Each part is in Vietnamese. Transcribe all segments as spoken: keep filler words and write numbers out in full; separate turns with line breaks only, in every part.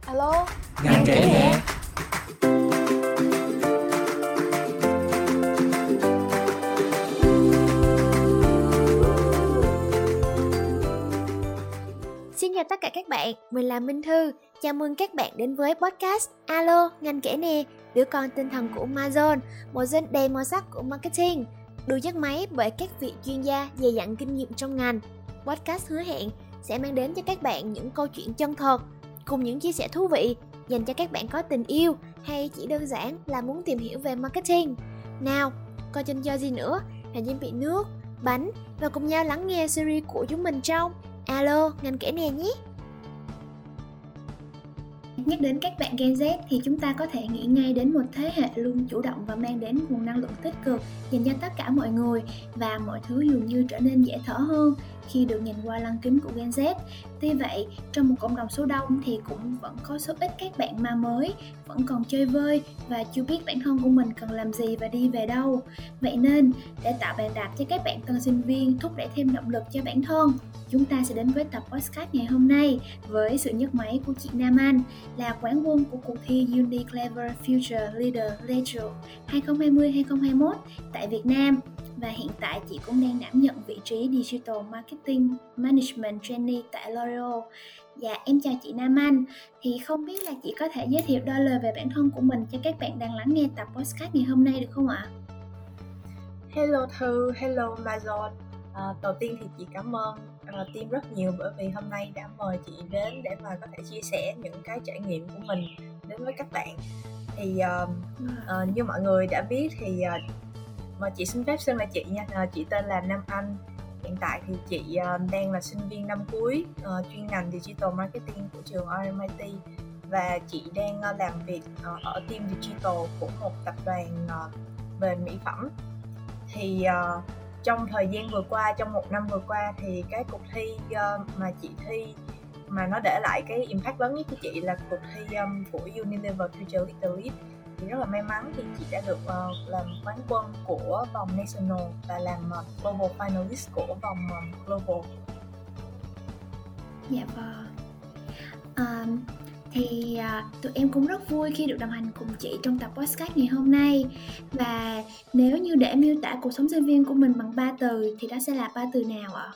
Alo,
Ngành kể nè.
Xin chào tất cả các bạn, mình là Minh Thư. Chào mừng các bạn đến với podcast Alo, ngành kể nè, đứa con tinh thần của Amazon, một dân đầy màu sắc của marketing, được dắt máy bởi các vị chuyên gia dày dặn kinh nghiệm trong ngành. Podcast hứa hẹn sẽ mang đến cho các bạn những câu chuyện chân thật, cùng những chia sẻ thú vị dành cho các bạn có tình yêu hay chỉ đơn giản là muốn tìm hiểu về marketing. Nào, còn chần chờ gì nữa, hãy chuẩn bị nước, bánh và cùng nhau lắng nghe series của chúng mình trong Alo, ngành kể nè nhé. Nhắc đến các bạn Gen Z thì chúng ta có thể nghĩ ngay đến một thế hệ luôn chủ động và mang đến nguồn năng lượng tích cực dành cho tất cả mọi người, và mọi thứ dường như trở nên dễ thở hơn khi được nhìn qua lăng kính của Gen Z. Tuy vậy, trong một cộng đồng số đông thì cũng vẫn có số ít các bạn ma mới, vẫn còn chơi vơi và chưa biết bản thân của mình cần làm gì và đi về đâu. Vậy nên, để tạo bàn đạp cho các bạn tân sinh viên, thúc đẩy thêm động lực cho bản thân, chúng ta sẽ đến với tập podcast ngày hôm nay với sự nhấc máy của chị Nam Anh, là quán quân của cuộc thi Uni Clever Future Leader Leader hai không hai không hai không hai mốt tại Việt Nam. Và hiện tại chị cũng đang đảm nhận vị trí Digital Marketing Management Trainee tại L'Oreal. Dạ, em chào chị Nam Anh. Thì không biết là chị có thể giới thiệu đôi lời về bản thân của mình cho các bạn đang lắng nghe tập podcast ngày hôm nay được không ạ?
hello Thư, hello Amazon. À, đầu tiên thì chị cảm ơn uh, team rất nhiều bởi vì hôm nay đã mời chị đến để mà có thể chia sẻ những cái trải nghiệm của mình đến với các bạn. Thì uh, uh, như mọi người đã biết thì uh, mà chị xin phép xưng là chị nha. Uh, chị tên là Nam Anh. Hiện tại thì chị uh, đang là sinh viên năm cuối uh, chuyên ngành Digital Marketing của trường rờ em i tê, và chị đang uh, làm việc uh, ở team Digital của một tập đoàn uh, về mỹ phẩm. Thì uh, trong thời gian vừa qua, trong một năm vừa qua thì cái cuộc thi uh, mà chị thi mà nó để lại cái impact lớn nhất của chị là cuộc thi um, của Unilever Future Leader Lead. Thì rất là may mắn thì chị đã được uh, làm quán quân của vòng National và làm uh, Global Finalist của vòng uh, Global.
Dạ vâng. Um, thì uh, tụi em cũng rất vui khi được đồng hành cùng chị trong tập podcast ngày hôm nay. Và nếu như để miêu tả cuộc sống sinh viên của mình bằng ba từ thì đó sẽ là ba từ nào ạ?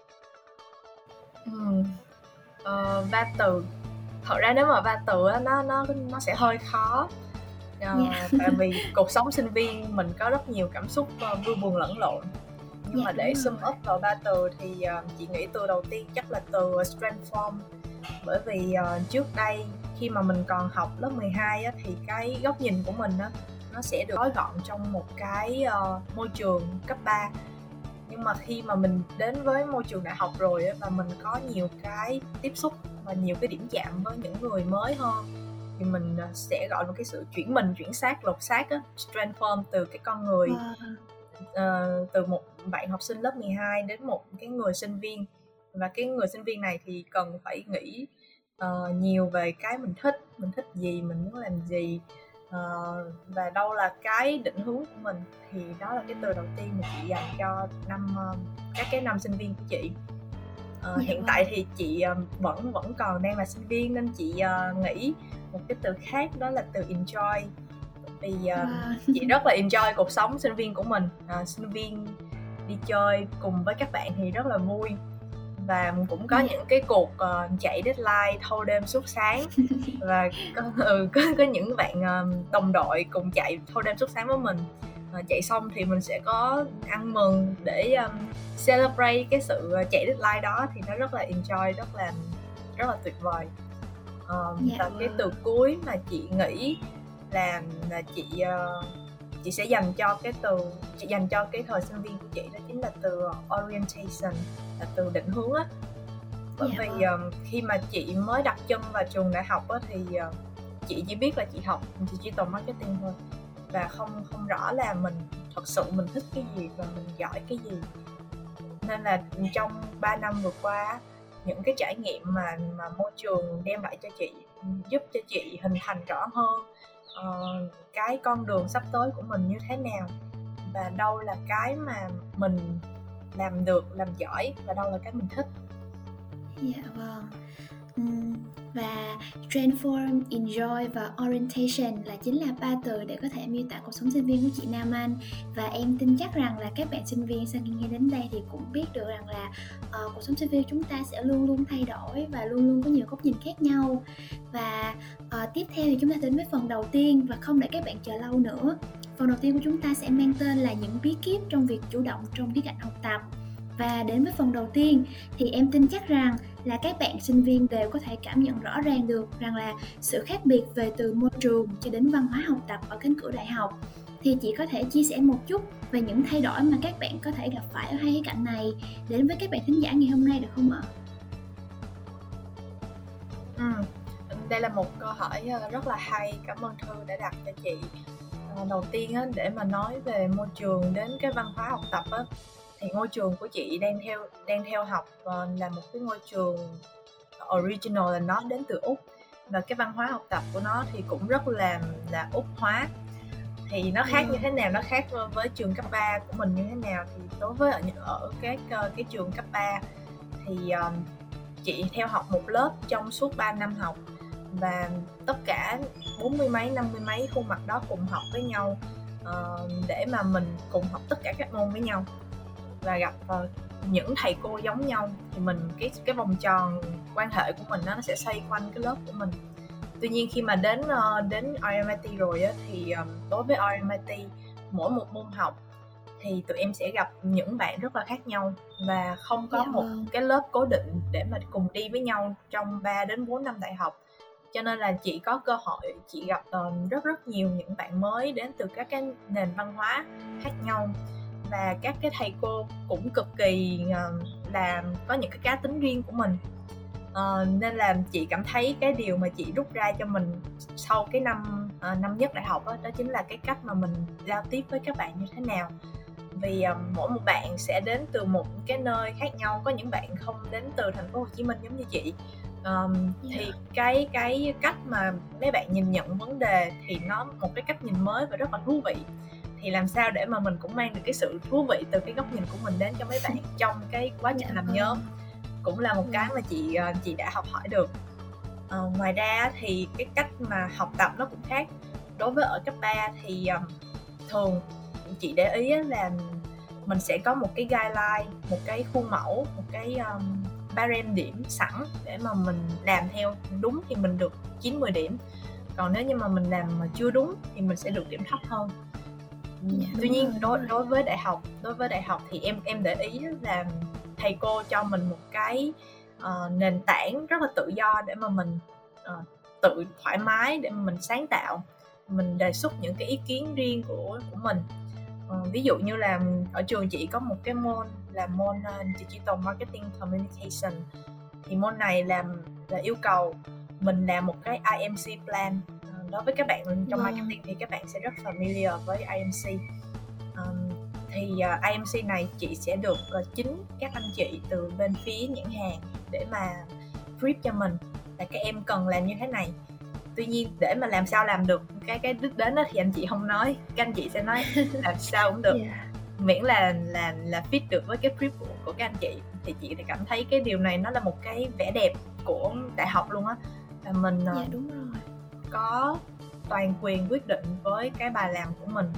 Hmm. Uh, ba từ. Thật ra nếu mà ba từ á, nó nó nó sẽ hơi khó. Uh, yeah. Tại vì cuộc sống sinh viên mình có rất nhiều cảm xúc uh, vui buồn lẫn lộn. Nhưng yeah, mà để sum up vào ba từ thì uh, chị nghĩ từ đầu tiên chắc là từ transform. Bởi vì uh, trước đây khi mà mình còn học lớp mười hai á, thì cái góc nhìn của mình á, nó sẽ được gói gọn trong một cái uh, môi trường cấp ba. Nhưng mà khi mà mình đến với môi trường đại học rồi á, và mình có nhiều cái tiếp xúc và nhiều cái điểm chạm với những người mới hơn, thì mình uh, sẽ gọi là cái sự chuyển mình, chuyển xác, lột xác á, transform từ cái con người uh, từ một bạn học sinh lớp mười hai đến một cái người sinh viên. Và cái người sinh viên này thì cần phải nghĩ uh, nhiều về cái mình thích, mình thích gì, mình muốn làm gì, uh, và đâu là cái định hướng của mình. Thì đó là cái từ đầu tiên mà chị dành cho năm uh, các cái năm sinh viên của chị. Uh, hiện tại thì chị uh, vẫn vẫn còn đang là sinh viên nên chị uh, nghĩ một cái từ khác, đó là từ enjoy. Vì uh, wow. chị rất là enjoy cuộc sống sinh viên của mình. Uh, sinh viên đi chơi cùng với các bạn thì rất là vui, và cũng có những cái cuộc uh, chạy deadline thâu đêm suốt sáng và có, ừ, có, có những bạn uh, đồng đội cùng chạy thâu đêm suốt sáng với mình. Uh, chạy xong thì mình sẽ có ăn mừng để um, celebrate cái sự chạy deadline đó, thì nó rất là enjoy, rất là rất là tuyệt vời. Uh, yeah, và wow. Cái từ cuối mà chị nghĩ là, là chị uh, chị sẽ dành cho cái từ chị dành cho cái thời sinh viên của chị, đó chính là từ orientation, là từ định hướng á. Bởi yeah. vì uh, khi mà chị mới đặt chân vào trường đại học á, thì uh, chị chỉ biết là chị học digital marketing thôi, và không không rõ là mình thật sự mình thích cái gì và mình giỏi cái gì. Nên là trong ba năm vừa qua, những cái trải nghiệm mà mà môi trường đem lại cho chị giúp cho chị hình thành rõ hơn uh, cái con đường sắp tới của mình như thế nào, và đâu là cái mà mình làm được, làm giỏi, và đâu là cái mình thích.
Dạ vâng. Ừm, và transform, enjoy và orientation là chính là ba từ để có thể miêu tả cuộc sống sinh viên của chị Nam Anh. Và em tin chắc rằng là các bạn sinh viên sau khi nghe đến đây thì cũng biết được rằng là uh, cuộc sống sinh viên chúng ta sẽ luôn luôn thay đổi và luôn luôn có nhiều góc nhìn khác nhau. Và uh, tiếp theo thì chúng ta đến với phần đầu tiên, và không để các bạn chờ lâu nữa. Phần đầu tiên của chúng ta sẽ mang tên là những bí kíp trong việc chủ động trong khía cạnh học tập. Và đến với phần đầu tiên thì em tin chắc rằng là các bạn sinh viên đều có thể cảm nhận rõ ràng được rằng là sự khác biệt về từ môi trường cho đến văn hóa học tập ở cánh cửa đại học. Thì chị có thể chia sẻ một chút về những thay đổi mà các bạn có thể gặp phải ở hai khía cạnh này đến với các bạn thính giả ngày hôm nay được không ạ?
Ừ, đây là một câu hỏi rất là hay, cảm ơn Thư đã đặt cho chị. Đầu tiên á, để mà nói về môi trường đến cái văn hóa học tập á, thì ngôi trường của chị đang theo đang theo học uh, là một cái ngôi trường original, là nó đến từ Úc, và cái văn hóa học tập của nó thì cũng rất là là Úc hóa. Thì nó khác ừ. như thế nào, nó khác với trường cấp ba của mình như thế nào? Thì đối với ở, ở cái cái trường cấp ba thì um, chị theo học một lớp trong suốt ba năm học, và tất cả bốn mươi mấy, năm mươi mấy khuôn mặt đó cùng học với nhau uh, để mà mình cùng học tất cả các môn với nhau và gặp uh, những thầy cô giống nhau, thì mình cái cái vòng tròn quan hệ của mình đó, nó sẽ xoay quanh cái lớp của mình. Tuy nhiên khi mà đến uh, đến rờ em i tê rồi á, thì um, đối với rờ em i tê, mỗi một môn học thì tụi em sẽ gặp những bạn rất là khác nhau và không có yeah. một cái lớp cố định để mà cùng đi với nhau trong ba đến bốn năm đại học. Cho nên là chị có cơ hội chị gặp uh, rất rất nhiều những bạn mới đến từ các cái nền văn hóa khác nhau, và các cái thầy cô cũng cực kỳ uh, là có những cái cá tính riêng của mình. Uh, nên là chị cảm thấy cái điều mà chị rút ra cho mình sau cái năm uh, năm nhất đại học đó, đó chính là cái cách mà mình giao tiếp với các bạn như thế nào. Vì uh, mỗi một bạn sẽ đến từ một cái nơi khác nhau, có những bạn không đến từ thành phố Hồ Chí Minh giống như chị. Um, yeah. Thì cái cái cách mà mấy bạn nhìn nhận vấn đề thì nó một cái cách nhìn mới và rất là thú vị. Thì làm sao để mà mình cũng mang được cái sự thú vị từ cái góc nhìn của mình đến cho mấy bạn trong cái quá trình làm nhóm cũng là một cái mà chị chị đã học hỏi được. À, ngoài ra thì cái cách mà học tập nó cũng khác. Đối với ở cấp ba thì um, thường chị để ý là mình sẽ có một cái guideline, một cái khuôn mẫu, một cái um, barem điểm sẵn để mà mình làm theo. Đúng thì mình được chín mười điểm, còn nếu như mà mình làm mà chưa đúng thì mình sẽ được điểm thấp hơn. Dạ, tuy nhiên rồi, đối đối với đại học đối với đại học thì em em để ý là thầy cô cho mình một cái uh, nền tảng rất là tự do để mà mình uh, tự thoải mái để mà mình sáng tạo, mình đề xuất những cái ý kiến riêng của của mình. Uh, ví dụ như là ở trường chị có một cái môn là môn uh, Digital Marketing Communication, thì môn này làm là yêu cầu mình làm một cái i em xê plan. Đối với các bạn trong wow. marketing thì các bạn sẽ rất familiar với i em xê. Um, thì uh, i em xê này chị sẽ được uh, chính các anh chị từ bên phía nhãn hàng để mà brief cho mình là các em cần làm như thế này. Tuy nhiên để mà làm sao làm được cái cái đích đến đó thì anh chị không nói, các anh chị sẽ nói làm sao cũng được, yeah. miễn là là là fit được với cái brief của, của các anh chị. Thì chị thì cảm thấy cái điều này nó là một cái vẻ đẹp của đại học luôn á, là mình uh,
yeah, đúng rồi.
có toàn quyền quyết định với cái bài làm của mình,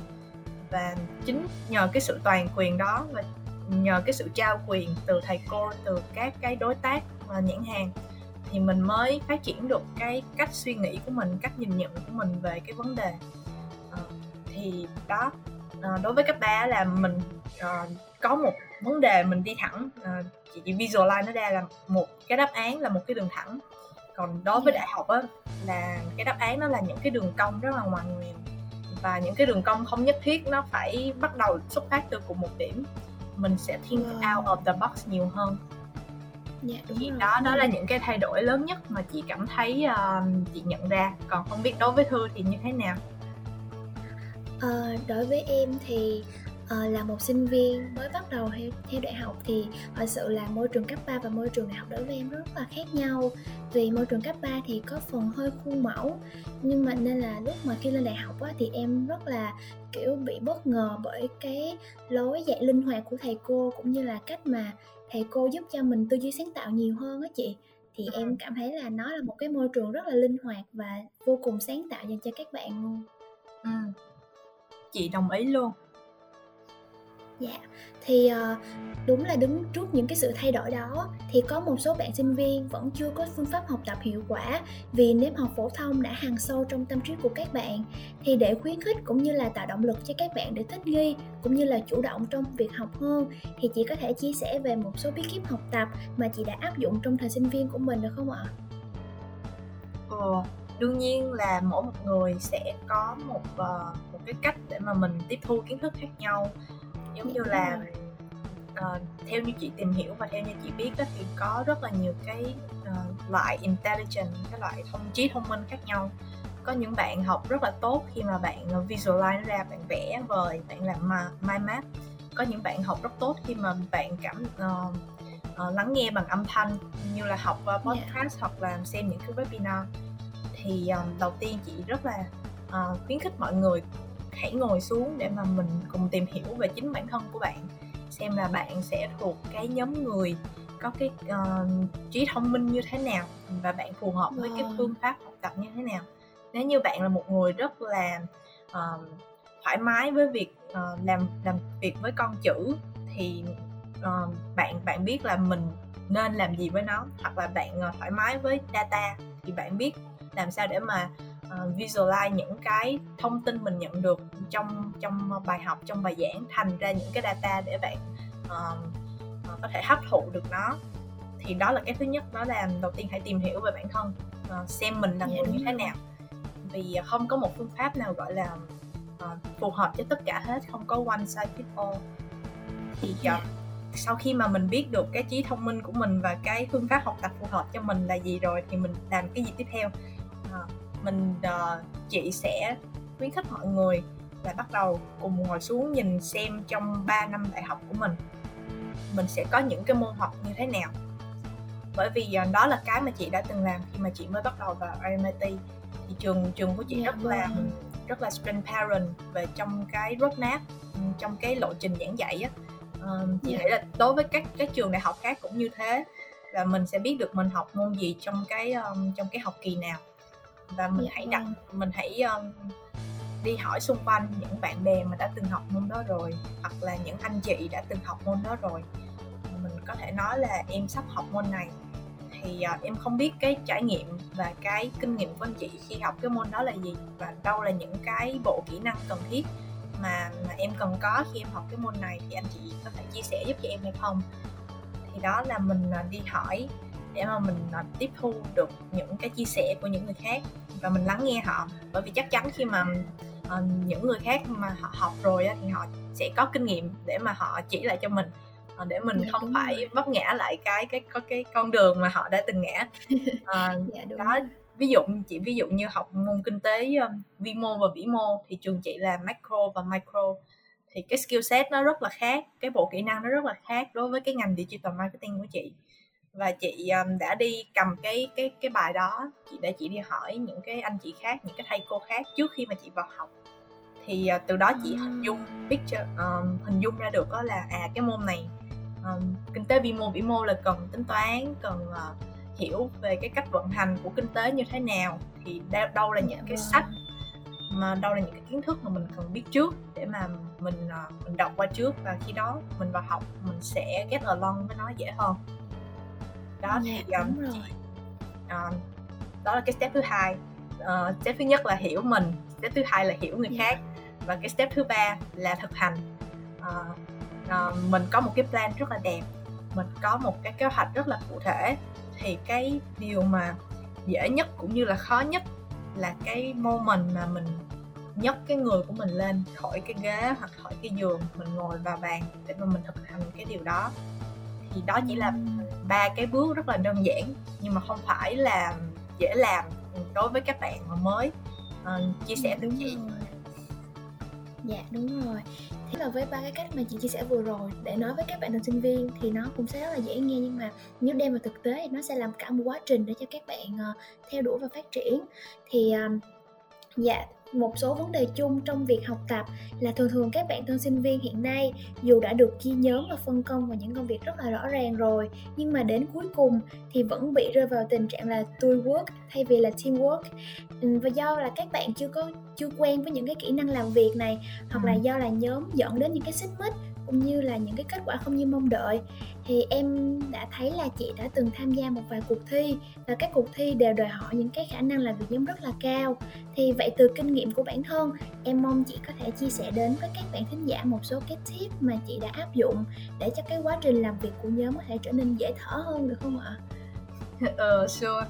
và chính nhờ cái sự toàn quyền đó và nhờ cái sự trao quyền từ thầy cô, từ các cái đối tác nhãn hàng thì mình mới phát triển được cái cách suy nghĩ của mình, cách nhìn nhận của mình về cái vấn đề. À, thì đó, à, đối với cấp ba là mình à, có một vấn đề mình đi thẳng, à, chị chỉ visualize nó ra là một cái đáp án là một cái đường thẳng. Còn đối với đại học á, là cái đáp án nó là những cái đường cong rất là ngoằn ngoèo, và những cái đường cong không nhất thiết nó phải bắt đầu xuất phát từ cùng một điểm. Mình sẽ think wow. out of the box nhiều hơn.
Dạ, đúng
thì
rồi.
đó đó là những cái thay đổi lớn nhất mà chị cảm thấy uh, chị nhận ra. Còn không biết đối với Thư thì như thế nào?
À, đối với em thì uh, là một sinh viên mới bắt đầu theo, theo đại học thì thật sự là môi trường cấp ba và môi trường đại học đối với em rất là khác nhau. Vì môi trường cấp ba thì có phần hơi khuôn mẫu, nhưng mà nên là lúc mà khi lên đại học á, thì em rất là kiểu bị bất ngờ bởi cái lối dạy linh hoạt của thầy cô, cũng như là cách mà thầy cô giúp cho mình tư duy sáng tạo nhiều hơn á chị. thì ừ. em cảm thấy là nó là một cái môi trường rất là linh hoạt và vô cùng sáng tạo dành cho các bạn luôn.
Ừ. Chị đồng ý luôn.
Dạ, thì uh, đúng là đứng trước những cái sự thay đổi đó thì có một số bạn sinh viên vẫn chưa có phương pháp học tập hiệu quả vì nếp học phổ thông đã hằn sâu trong tâm trí của các bạn. Thì để khuyến khích cũng như là tạo động lực cho các bạn để thích nghi cũng như là chủ động trong việc học hơn, thì chị có thể chia sẻ về một số bí kíp học tập mà chị đã áp dụng trong thời sinh viên của mình được không ạ?
Ờ, đương nhiên là mỗi một người sẽ có một, uh, một cái cách để mà mình tiếp thu kiến thức khác nhau. Giống như là uh, theo như chị tìm hiểu và theo như chị biết đó, thì có rất là nhiều cái uh, loại intelligence, cái loại thông trí thông minh khác nhau. Có những bạn học rất là tốt khi mà bạn visualize ra, bạn vẽ vời, bạn làm mind map. Có những bạn học rất tốt khi mà bạn cảm uh, uh, lắng nghe bằng âm thanh, như là học uh, podcast yeah. hoặc là xem những cái webinar. Thì um, đầu tiên chị rất là uh, khuyến khích mọi người hãy ngồi xuống để mà mình cùng tìm hiểu về chính bản thân của bạn, xem là bạn sẽ thuộc cái nhóm người có cái uh, trí thông minh như thế nào và bạn phù hợp với wow. cái phương pháp học tập như thế nào. Nếu như bạn là một người rất là uh, thoải mái với việc uh, làm làm việc với con chữ thì uh, bạn bạn biết là mình nên làm gì với nó, hoặc là bạn uh, thoải mái với data thì bạn biết làm sao để mà uh, visualize những cái thông tin mình nhận được trong trong bài học, trong bài giảng thành ra những cái data để bạn uh, uh, có thể hấp thụ được nó. Thì đó là cái thứ nhất, đó là đầu tiên hãy tìm hiểu về bản thân, uh, xem mình là người như thế nào. Vì không có một phương pháp nào gọi là uh, phù hợp cho tất cả hết, không có one size fit all. Thì uh, sau khi mà mình biết được cái trí thông minh của mình và cái phương pháp học tập phù hợp cho mình là gì rồi thì mình làm cái gì tiếp theo. Uh, mình uh, chị sẽ khuyến khích mọi người là bắt đầu cùng ngồi xuống nhìn xem trong ba năm đại học của mình mình sẽ có những cái môn học như thế nào. Bởi vì uh, đó là cái mà chị đã từng làm khi mà chị mới bắt đầu vào rờ em i tê. Thì trường trường của chị yeah, rất là rất là transparent về trong cái roadmap, trong cái lộ trình giảng dạy á. Uh, chị yeah. nghĩ là đối với các các trường đại học khác cũng như thế, là mình sẽ biết được mình học môn gì trong cái um, trong cái học kỳ nào, và mình yeah, hãy đặt mình hãy um, đi hỏi xung quanh những bạn bè mà đã từng học môn đó rồi, hoặc là những anh chị đã từng học môn đó rồi. Mình có thể nói là em sắp học môn này thì uh, em không biết cái trải nghiệm và cái kinh nghiệm của anh chị khi học cái môn đó là gì, và đâu là những cái bộ kỹ năng cần thiết mà, mà em cần có khi em học cái môn này, thì anh chị có thể chia sẻ giúp cho em hay không. Thì đó là mình uh, đi hỏi để mà mình uh, tiếp thu được những cái chia sẻ của những người khác và mình lắng nghe họ. Bởi vì chắc chắn khi mà uh, những người khác mà họ học rồi á, thì họ sẽ có kinh nghiệm để mà họ chỉ lại cho mình, để mình dạ, không phải rồi. vấp ngã lại cái cái có cái con đường mà họ đã từng ngã. À, dạ, đó ví dụ chị ví dụ như học môn kinh tế um, vi mô và vĩ mô thì trường chị là macro và micro, thì cái skill set nó rất là khác, cái bộ kỹ năng nó rất là khác đối với cái ngành digital marketing của chị. Và chị um, đã đi cầm cái cái cái bài đó, chị để chị đi hỏi những cái anh chị khác, những cái thầy cô khác trước khi mà chị vào học. Thì uh, từ đó chị à. hình dung picture um, hình dung ra được đó là à cái môn này um, kinh tế vi mô vĩ mô là cần tính toán, cần uh, hiểu về cái cách vận hành của kinh tế như thế nào, thì đâu là những cái sách mà đâu là những cái kiến thức mà mình cần biết trước để mà mình uh, mình đọc qua trước, và khi đó mình vào học mình sẽ get along với nó dễ hơn. Đó thì um, chị, uh, đó là cái step thứ hai. Uh, step thứ nhất là hiểu mình, step thứ hai là hiểu người yeah. khác, và cái step thứ ba là thực hành. Uh, uh, mình có một cái plan rất là đẹp, mình có một cái kế hoạch rất là cụ thể, thì cái điều mà dễ nhất cũng như là khó nhất là cái moment mà mình nhấc cái người của mình lên khỏi cái ghế hoặc khỏi cái giường, mình ngồi vào bàn để mà mình thực hành cái điều đó. Thì đó chỉ là ba cái bước rất là đơn giản, nhưng mà không phải là dễ làm đối với các bạn mà mới uh, chia sẻ với chị.
Dạ đúng rồi. Thế là với ba cái cách mà chị chia sẻ vừa rồi để nói với các bạn học sinh viên thì nó cũng sẽ rất là dễ nghe, nhưng mà nếu đem vào thực tế thì nó sẽ làm cả một quá trình để cho các bạn uh, theo đuổi và phát triển. Thì uh, Dạ, một số vấn đề chung trong việc học tập là thường thường các bạn tân sinh viên hiện nay dù đã được chia nhóm và phân công vào những công việc rất là rõ ràng rồi, nhưng mà đến cuối cùng thì vẫn bị rơi vào tình trạng là tool work thay vì là teamwork. Ừ, và do là các bạn chưa có chưa quen với những cái kỹ năng làm việc này, hoặc là do là nhóm dẫn đến những cái xích mích cũng như là những cái kết quả không như mong đợi, thì em đã thấy là chị đã từng tham gia một vài cuộc thi và các cuộc thi đều đòi hỏi những cái khả năng làm việc nhóm rất là cao. Thì vậy từ kinh nghiệm của bản thân, em mong chị có thể chia sẻ đến với các bạn thính giả một số cái tip mà chị đã áp dụng để cho cái quá trình làm việc của nhóm có thể trở nên dễ thở hơn được không ạ?
Ờ, sure.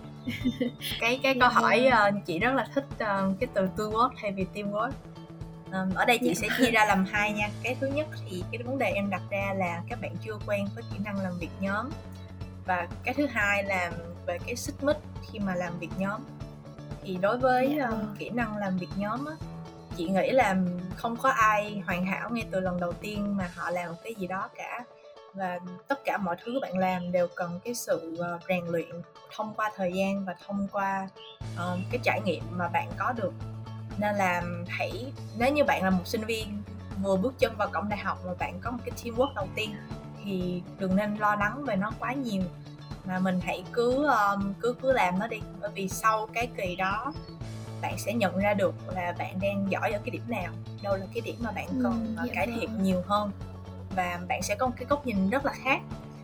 Cái cái câu hỏi uh, chị rất là thích uh, cái từ teamwork thay vì teamwork. Um, ở đây chị sẽ chia ra làm hai nha. Cái thứ nhất thì cái vấn đề em đặt ra là các bạn chưa quen với kỹ năng làm việc nhóm, và cái thứ hai là về cái xích mích khi mà làm việc nhóm. Thì đối với
Dạ.
uh, kỹ năng làm việc nhóm á, chị nghĩ là không có ai hoàn hảo ngay từ lần đầu tiên mà họ làm một cái gì đó cả, và tất cả mọi thứ bạn làm đều cần cái sự uh, rèn luyện thông qua thời gian và thông qua uh, cái trải nghiệm mà bạn có được. Nên là hãy, nếu như bạn là một sinh viên vừa bước chân vào cổng đại học mà bạn có một cái teamwork đầu tiên thì đừng nên lo lắng về nó quá nhiều, mà mình hãy cứ um, cứ cứ làm nó đi, bởi vì sau cái kỳ đó bạn sẽ nhận ra được là bạn đang giỏi ở cái điểm nào, đâu là cái điểm mà bạn cần
ừ, dạ
cải
vâng.
thiện nhiều hơn, và bạn sẽ có một cái góc nhìn rất là khác.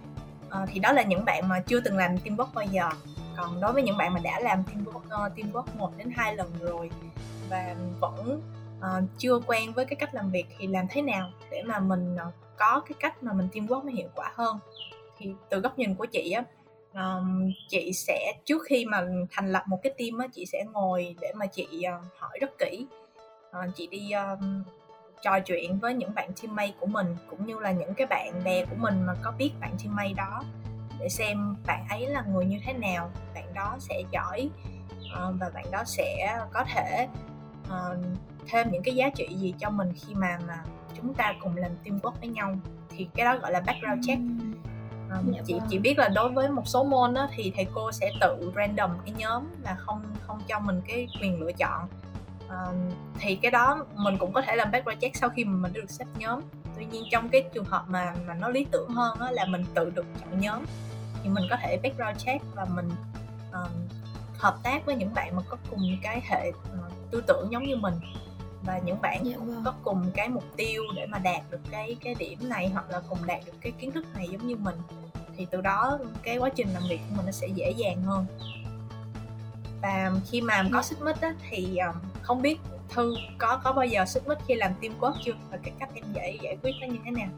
À, thì đó là những bạn mà chưa từng làm teamwork bao giờ. Còn đối với những bạn mà đã làm teamwork, uh, teamwork một đến hai lần rồi và vẫn uh, chưa quen với cái cách làm việc thì làm thế nào để mà mình uh, có cái cách mà mình teamwork nó hiệu quả hơn. Thì từ góc nhìn của chị á, um, chị sẽ trước khi mà thành lập một cái team á, chị sẽ ngồi để mà chị uh, hỏi rất kỹ. Uh, chị đi uh, trò chuyện với những bạn teammate của mình cũng như là những cái bạn bè của mình mà có biết bạn teammate đó, để xem bạn ấy là người như thế nào, bạn đó sẽ giỏi uh, và bạn đó sẽ có thể uh, thêm những cái giá trị gì cho mình khi mà mà chúng ta cùng làm teamwork với nhau. Thì cái đó gọi là background check. Um,
Dạ
chị
vâng.
chỉ biết là đối với một số môn đó, thì thầy cô sẽ tự random cái nhóm, là không không cho mình cái quyền lựa chọn. Um, thì cái đó mình cũng có thể làm background check sau khi mà mình đã được xếp nhóm. Tuy nhiên trong cái trường hợp mà mà nó lý tưởng hơn đó, là mình tự được chọn nhóm, thì mình có thể background check và mình um, hợp tác với những bạn mà có cùng cái hệ uh, tư tưởng giống như mình, và những bạn
Dạ
cũng
vâng.
có cùng cái mục tiêu để mà đạt được cái cái điểm này, hoặc là cùng đạt được cái kiến thức này giống như mình. Thì từ đó cái quá trình làm việc của mình nó sẽ dễ dàng hơn. Và khi mà có xích mích á, thì um, không biết Thư có có bao giờ xích mích khi làm teamwork chưa, và cái cách em giải giải quyết nó như thế nào?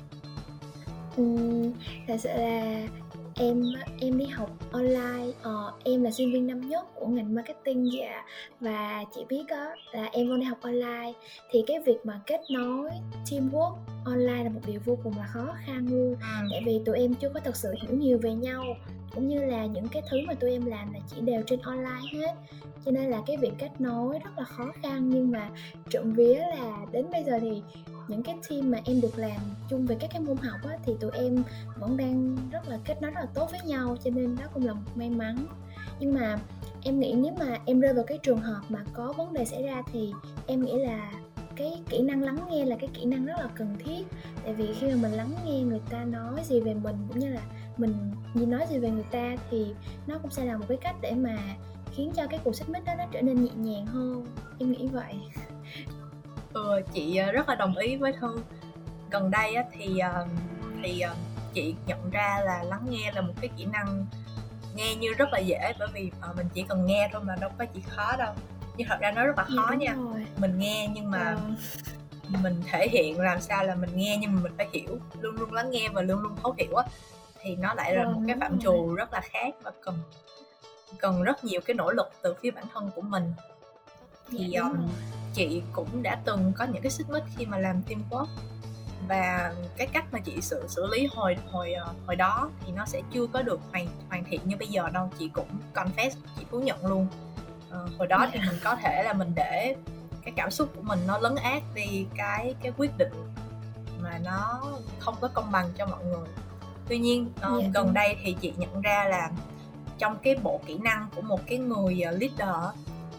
Uhm, thật sự là em em đi học online, ờ, em là sinh viên năm nhất của ngành marketing dạ, và chị biết đó là em vẫn đi học online, thì cái việc mà kết nối teamwork online là một điều vô cùng là khó khăn luôn.
Ừ.
Tại vì tụi em chưa có thật sự hiểu nhiều về nhau, cũng như là những cái thứ mà tụi em làm là chỉ đều trên online hết, cho nên là cái việc kết nối rất là khó khăn. Nhưng mà trộm vía là đến bây giờ thì những cái team mà em được làm chung về các cái môn học á, thì tụi em vẫn đang rất là kết nối rất là tốt với nhau, cho nên đó cũng là một may mắn. Nhưng mà em nghĩ nếu mà em rơi vào cái trường hợp mà có vấn đề xảy ra thì em nghĩ là cái kỹ năng lắng nghe là cái kỹ năng rất là cần thiết. Tại vì khi mà mình lắng nghe người ta nói gì về mình, cũng như là mình nói gì về người ta, thì nó cũng sẽ là một cái cách để mà khiến cho cái cuộc xích mích đó nó trở nên nhẹ nhàng hơn. Em nghĩ vậy.
Ừ, chị rất là đồng ý với Thư. Gần đây á, thì thì chị nhận ra là lắng nghe là một cái kỹ năng nghe như rất là dễ, bởi vì mình chỉ cần nghe thôi mà đâu có gì khó đâu. Nhưng thật ra nó rất là khó
dạ,
nha.
Rồi.
Mình nghe nhưng mà ừ. mình thể hiện làm sao là mình nghe nhưng mà mình phải hiểu, luôn luôn lắng nghe và luôn luôn thấu hiểu á, thì nó lại là
Vâng,
một cái phạm trù rất là khác và cần cần rất nhiều cái nỗ lực từ phía bản thân của mình. Thì
dạ,
um, chị cũng đã từng có những cái xích mích khi mà làm teamwork, và cái cách mà chị xử xử lý hồi hồi hồi đó thì nó sẽ chưa có được hoàn hoàn thiện như bây giờ đâu. Chị cũng confess, chị thú nhận luôn. Uh, hồi đó yeah. thì mình có thể là mình để cái cảm xúc của mình nó lấn át đi cái cái quyết định mà nó không có công bằng cho mọi người. Tuy nhiên uh, yeah. gần đây thì chị nhận ra là trong cái bộ kỹ năng của một cái người leader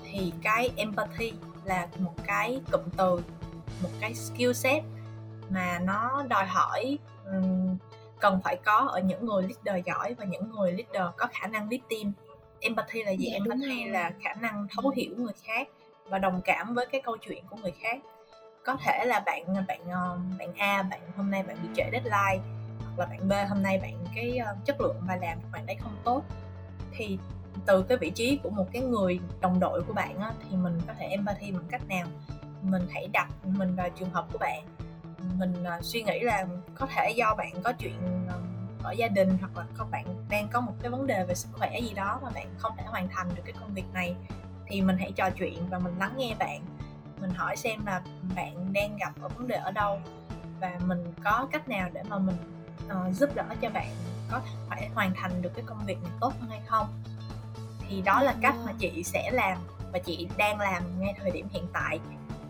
thì cái empathy là một cái cụm từ, một cái skill set mà nó đòi hỏi um, cần phải có ở những người leader giỏi và những người leader có khả năng lead team. Empathy là gì?
Dạ,
Empathy là khả năng thấu hiểu người khác và đồng cảm với cái câu chuyện của người khác. Có thể là bạn bạn bạn A, bạn hôm nay bạn bị trễ deadline, hoặc là bạn B hôm nay bạn cái chất lượng bài làm của bạn đấy không tốt, thì từ cái vị trí của một cái người đồng đội của bạn á, thì mình có thể empathy bằng cách nào? Mình hãy đặt mình vào trường hợp của bạn. Mình uh, suy nghĩ là có thể do bạn có chuyện uh, ở gia đình, hoặc là các bạn đang có một cái vấn đề về sức khỏe gì đó mà bạn không thể hoàn thành được cái công việc này, thì mình hãy trò chuyện và mình lắng nghe bạn. Mình hỏi xem là bạn đang gặp ở vấn đề ở đâu và mình có cách nào để mà mình uh, giúp đỡ cho bạn có thể hoàn thành được cái công việc này tốt hơn hay không. Thì đó là cách mà chị sẽ làm và chị đang làm ngay thời điểm hiện tại.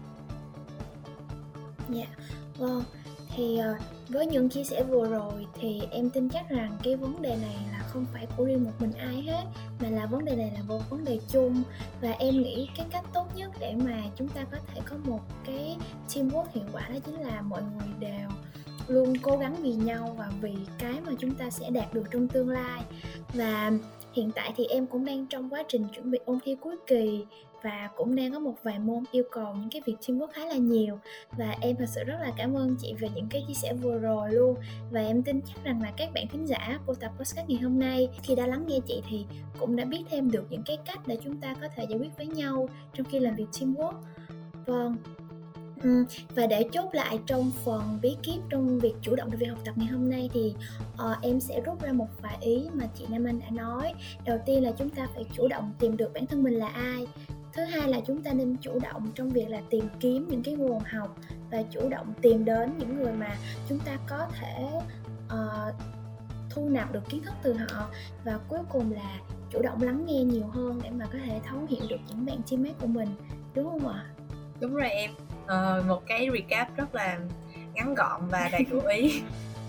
Dạ, vâng. Thì uh, với những chia sẻ vừa rồi thì em tin chắc rằng cái vấn đề này là không phải của riêng một mình ai hết, mà là vấn đề này là một vấn đề chung. Và em nghĩ cái cách tốt nhất để mà chúng ta có thể có một cái teamwork hiệu quả đó chính là mọi người đều luôn cố gắng vì nhau và vì cái mà chúng ta sẽ đạt được trong tương lai. Và hiện tại thì em cũng đang trong quá trình chuẩn bị ôn thi cuối kỳ và cũng đang có một vài môn yêu cầu những cái việc teamwork khá là nhiều. Và em thật sự rất là cảm ơn chị về những cái chia sẻ vừa rồi luôn. Và em tin chắc rằng là các bạn thính giả của tập podcast ngày hôm nay khi đã lắng nghe chị thì cũng đã biết thêm được những cái cách để chúng ta có thể giải quyết với nhau trong khi làm việc teamwork. Vâng. Ừ, và để chốt lại trong phần bí kíp trong việc chủ động trong việc học tập ngày hôm nay thì uh, em sẽ rút ra một vài ý mà chị Nam Anh đã nói. Đầu tiên là chúng ta phải chủ động tìm được bản thân mình là ai. Thứ hai là chúng ta nên chủ động trong việc là tìm kiếm những cái nguồn học và chủ động tìm đến những người mà chúng ta có thể uh, thu nạp được kiến thức từ họ. Và cuối cùng là chủ động lắng nghe nhiều hơn để mà có thể thấu hiểu được những bạn teammate của mình, đúng không ạ?
Đúng rồi em. Uh, một cái recap rất là ngắn gọn và đầy đủ ý.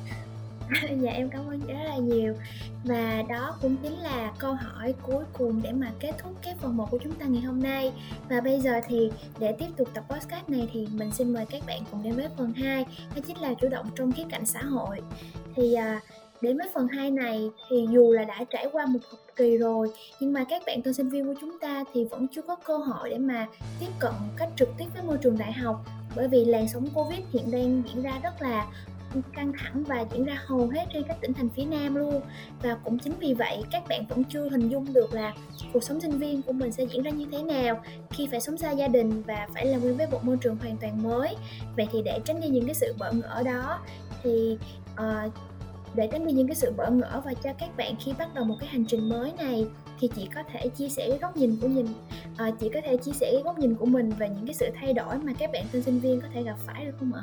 Dạ em cảm ơn chị rất là nhiều. Và đó cũng chính là câu hỏi cuối cùng để mà kết thúc cái phần một của chúng ta ngày hôm nay. Và bây giờ thì để tiếp tục tập podcast này thì mình xin mời các bạn cùng đến với phần hai, đó chính là chủ động trong khía cạnh xã hội. Thì à, đến với phần hai này thì dù là đã trải qua một học kỳ rồi, nhưng mà các bạn tân sinh viên của chúng ta thì vẫn chưa có cơ hội để mà tiếp cận cách trực tiếp với môi trường đại học. Bởi vì làn sóng Covid hiện đang diễn ra rất là căng thẳng và diễn ra hầu hết trên các tỉnh thành phía Nam luôn. Và cũng chính vì vậy các bạn vẫn chưa hình dung được là cuộc sống sinh viên của mình sẽ diễn ra như thế nào khi phải sống xa gia đình và phải làm quen với một môi trường hoàn toàn mới. Vậy thì để tránh đi những cái sự bỡ ngỡ đó thì uh, để tránh đi những cái sự bỡ ngỡ và cho các bạn khi bắt đầu một cái hành trình mới này thì chị có thể chia sẻ cái góc nhìn của mình uh, chị có thể chia sẻ cái góc nhìn của mình về những cái sự thay đổi mà các bạn tân sinh viên có thể gặp phải được không ạ?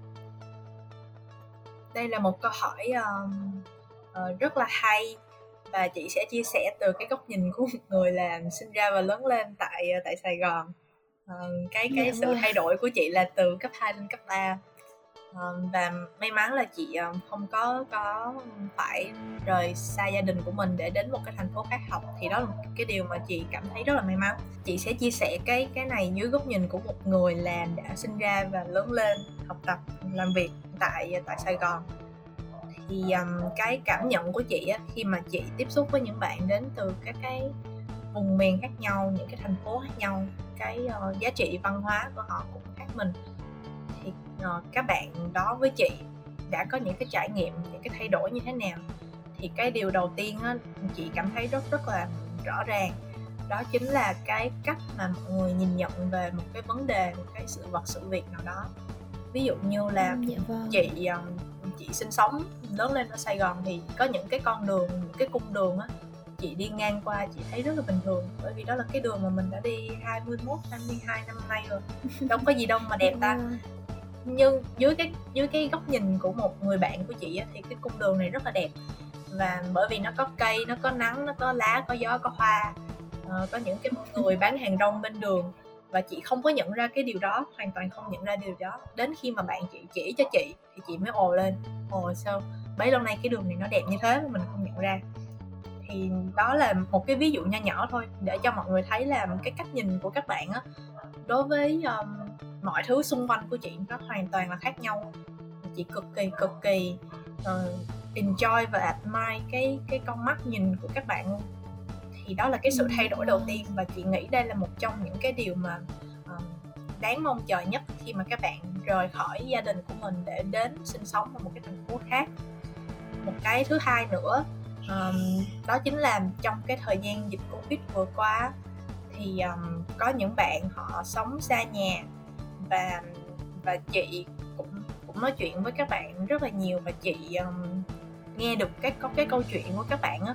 Đây là một câu hỏi um, uh, rất là hay và chị sẽ chia sẻ từ cái góc nhìn của một người làm sinh ra và lớn lên tại tại Sài Gòn. Uh, cái cái dạ, sự thay đổi của chị là từ cấp hai lên cấp ba. Uh, và may mắn là chị uh, không có có phải rời xa gia đình của mình để đến một cái thành phố khác học, thì đó là một cái điều mà chị cảm thấy rất là may mắn. Chị sẽ chia sẻ cái cái này dưới góc nhìn của một người là đã sinh ra và lớn lên, học tập, làm việc tại tại Sài Gòn. Thì um, cái cảm nhận của chị á, khi mà chị tiếp xúc với những bạn đến từ các cái vùng miền khác nhau, những cái thành phố khác nhau, cái uh, giá trị văn hóa của họ cũng khác mình, thì uh, các bạn đó với chị đã có những cái trải nghiệm, những cái thay đổi như thế nào. Thì cái điều đầu tiên á, chị cảm thấy rất rất là rõ ràng, đó chính là cái cách mà mọi người nhìn nhận về một cái vấn đề, một cái sự vật sự việc nào đó. Ví dụ như là
ừ, dạ vâng.
chị um, chị sinh sống lớn lên ở Sài Gòn thì có những cái con đường, những cái cung đường á, chị đi ngang qua chị thấy rất là bình thường, bởi vì đó là cái đường mà mình đã đi hai mươi mốt, hai mươi hai năm nay rồi, đâu có gì đâu mà đẹp ta. Nhưng dưới cái dưới cái góc nhìn của một người bạn của chị á, thì cái cung đường này rất là đẹp, và bởi vì nó có cây, nó có nắng, nó có lá, có gió, có hoa, uh, có những cái người bán hàng rong bên đường. Và chị không có nhận ra cái điều đó, hoàn toàn không nhận ra điều đó. Đến khi mà bạn chị chỉ cho chị thì chị mới ồ lên, ồ sao bấy lâu nay cái đường này nó đẹp như thế mà mình không nhận ra. Thì đó là một cái ví dụ nho nhỏ thôi để cho mọi người thấy là cái cách nhìn của các bạn á đối với um, mọi thứ xung quanh của chị nó hoàn toàn là khác nhau. Chị cực kỳ cực kỳ uh, enjoy và admire cái cái con mắt nhìn của các bạn luôn. Thì đó là cái sự thay đổi đầu tiên, và chị nghĩ đây là một trong những cái điều mà um, đáng mong chờ nhất khi mà các bạn rời khỏi gia đình của mình để đến sinh sống ở một cái thành phố khác. Một cái thứ hai nữa, um, đó chính là trong cái thời gian dịch Covid vừa qua thì um, có những bạn họ sống xa nhà, và và chị cũng cũng nói chuyện với các bạn rất là nhiều, và chị um, nghe được cái có cái câu chuyện của các bạn á.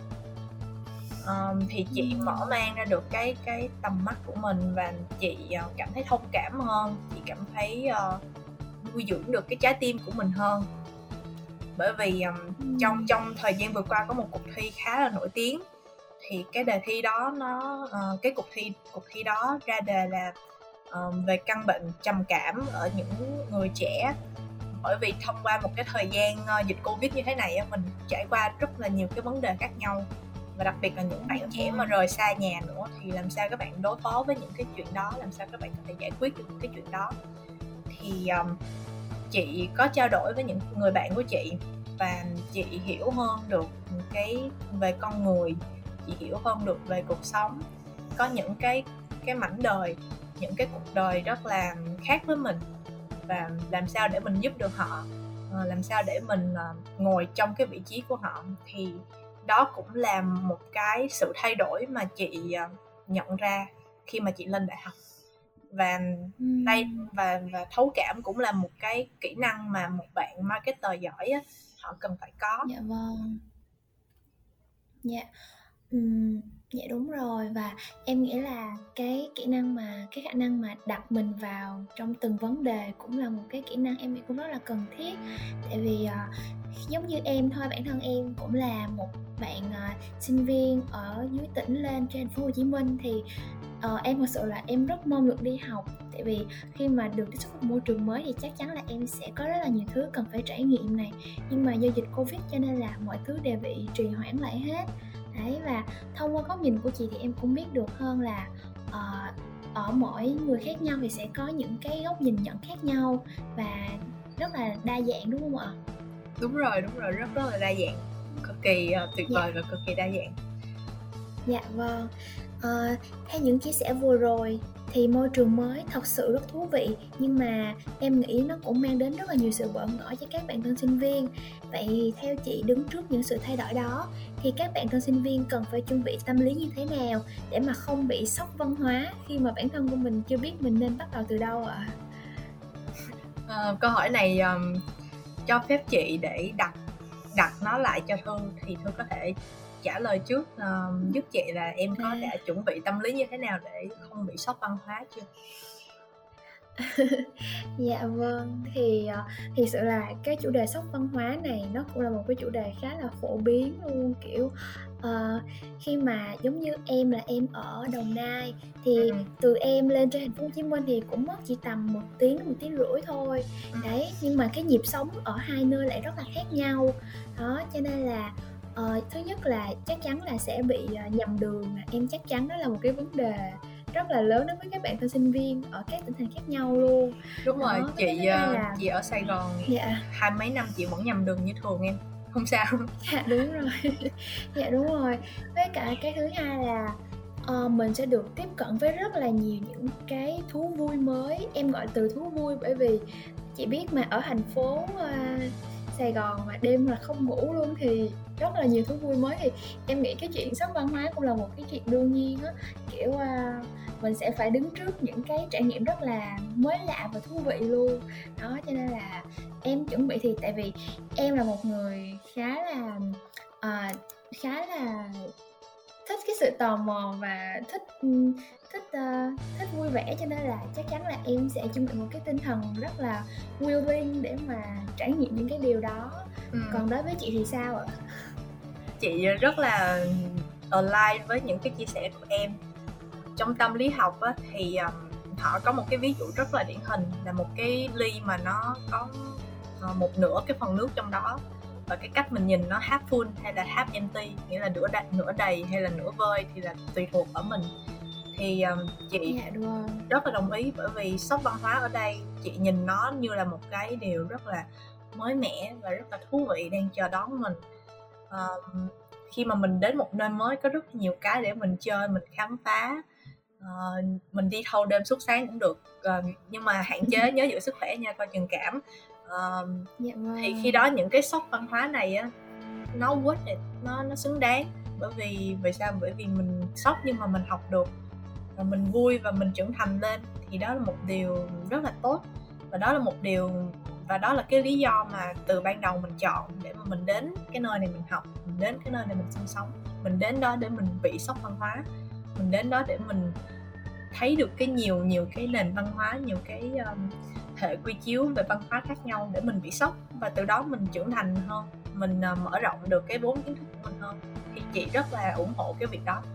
Um, thì chị mở mang ra được cái cái tầm mắt của mình, và chị uh, cảm thấy thông cảm hơn, chị cảm thấy uh, nuôi dưỡng được cái trái tim của mình hơn. Bởi vì um, trong trong thời gian vừa qua có một cuộc thi khá là nổi tiếng, thì cái đề thi đó nó uh, cái cuộc thi cuộc thi đó ra đề là uh, về căn bệnh trầm cảm ở những người trẻ. Bởi vì thông qua một cái thời gian uh, dịch Covid như thế này, mình trải qua rất là nhiều cái vấn đề khác nhau, và đặc biệt là những bạn trẻ mà rời xa nhà nữa, thì làm sao các bạn đối phó với những cái chuyện đó, làm sao các bạn có thể giải quyết được cái chuyện đó. Thì um, chị có trao đổi với những người bạn của chị, và chị hiểu hơn được cái về con người, chị hiểu hơn được về cuộc sống. Có những cái cái mảnh đời, những cái cuộc đời rất là khác với mình, và làm sao để mình giúp được họ, làm sao để mình ngồi trong cái vị trí của họ. Thì đó cũng là một cái sự thay đổi mà chị nhận ra khi mà chị lên đại học. Và đây và và thấu cảm cũng là một cái kỹ năng mà một bạn marketer giỏi á, họ cần phải có.
Dạ vâng. Dạ. Uhm, dạ đúng rồi, và em nghĩ là cái kỹ năng mà cái khả năng mà đặt mình vào trong từng vấn đề cũng là một cái kỹ năng em nghĩ cũng rất là cần thiết. Tại vì uh, giống như em thôi, bản thân em cũng là một bạn uh, sinh viên ở dưới tỉnh lên trên thành phố Hồ Chí Minh, thì uh, em thật sự là em rất mong được đi học. Tại vì khi mà được tiếp xúc với môi trường mới thì chắc chắn là em sẽ có rất là nhiều thứ cần phải trải nghiệm này. Nhưng mà do dịch Covid cho nên là mọi thứ đều bị trì hoãn lại hết. Đấy, và thông qua góc nhìn của chị thì em cũng biết được hơn là uh, ở mỗi người khác nhau thì sẽ có những cái góc nhìn nhận khác nhau, và rất là đa dạng, đúng không ạ?
Đúng rồi, đúng rồi, rất rất là đa dạng, cực kỳ uh, tuyệt vời dạ. Và cực kỳ đa dạng.
Dạ vâng. Uh, theo những chia sẻ vừa rồi thì môi trường mới thật sự rất thú vị, nhưng mà em nghĩ nó cũng mang đến rất là nhiều sự bỡ ngỡ cho các bạn tân sinh viên. Vậy theo chị, đứng trước những sự thay đổi đó thì các bạn tân sinh viên cần phải chuẩn bị tâm lý như thế nào để mà không bị sốc văn hóa khi mà bản thân của mình chưa biết mình nên bắt đầu từ đâu ạ?
À, câu hỏi này um, cho phép chị để đặt đặt nó lại cho Thư, thì Thư có thể trả lời trước uh, giúp chị là em có đã chuẩn bị tâm lý như thế nào để không bị sốc văn hóa chưa?
Dạ vâng, thì uh, thì sự là cái chủ đề sốc văn hóa này nó cũng là một cái chủ đề khá là phổ biến luôn. Kiểu uh, khi mà giống như em là em ở Đồng Nai, thì ừ. từ em lên trên thành phố Hồ Chí Minh thì cũng mất chỉ tầm một tiếng một tiếng rưỡi thôi. ừ. Đấy, nhưng mà cái nhịp sống ở hai nơi lại rất là khác nhau. Đó, cho nên là uh, thứ nhất là chắc chắn là sẽ bị uh, nhầm đường. Em chắc chắn đó là một cái vấn đề rất là lớn đối với các bạn tân sinh viên ở các tỉnh thành khác nhau luôn.
Đúng rồi, đó, chị là... chị ở Sài Gòn dạ. hai mấy năm chị vẫn nhầm đường như thường em, không sao.
Dạ đúng rồi. Dạ đúng rồi. Với cả cái thứ hai là uh, mình sẽ được tiếp cận với rất là nhiều những cái thú vui mới. Em gọi từ thú vui bởi vì chị biết mà ở thành phố uh, Sài Gòn mà đêm là không ngủ luôn thì rất là nhiều thú vui mới. Thì em nghĩ cái chuyện sốc văn hóa cũng là một cái chuyện đương nhiên á. Kiểu uh, mình sẽ phải đứng trước những cái trải nghiệm rất là mới lạ và thú vị luôn. Đó, cho nên là em chuẩn bị thì tại vì em là một người khá là uh, khá là thích cái sự tò mò và thích thích uh, thích vui vẻ, cho nên là chắc chắn là em sẽ chuẩn bị một cái tinh thần rất là willing để mà trải nghiệm những cái điều đó. ừ. Còn đối với chị thì sao ạ?
Chị rất là align với những cái chia sẻ của em. Trong tâm lý học á, thì um, họ có một cái ví dụ rất là điển hình là một cái ly mà nó có uh, một nửa cái phần nước trong đó. và cái cách mình nhìn nó half full hay là half empty, nghĩa là nửa đầy, nửa đầy hay là nửa vơi thì là tùy thuộc ở mình. Thì um, chị
Dạ đúng.
rất là đồng ý, bởi vì shop văn hóa ở đây chị nhìn nó như là một cái điều rất là mới mẻ và rất là thú vị đang chờ đón mình. Um, khi mà mình đến một nơi mới có rất nhiều cái để mình chơi, mình khám phá. Uh, mình đi thâu đêm suốt sáng cũng được, uh, nhưng mà hạn chế nhớ giữ sức khỏe nha, coi chừng cảm. Uh,
Dạ vâng.
Thì khi đó những cái shop văn hóa này á, nó worth it, nó nó xứng đáng. Bởi vì vì sao? Bởi vì mình shop nhưng mà mình học được, và mình vui và mình trưởng thành lên, thì đó là một điều rất là tốt. Và đó là một điều và đó là cái lý do mà từ ban đầu mình chọn để mà mình đến cái nơi này mình học, mình đến cái nơi này mình sinh sống. Mình đến đó để mình bị shop văn hóa, mình đến đó để mình thấy được cái nhiều nhiều cái nền văn hóa, nhiều cái um, hệ quy chiếu về văn hóa khác nhau để mình bị sốc, và từ đó mình trưởng thành hơn, mình uh, mở rộng được cái vốn kiến thức của mình hơn. Thì chị rất là ủng hộ cái việc đó.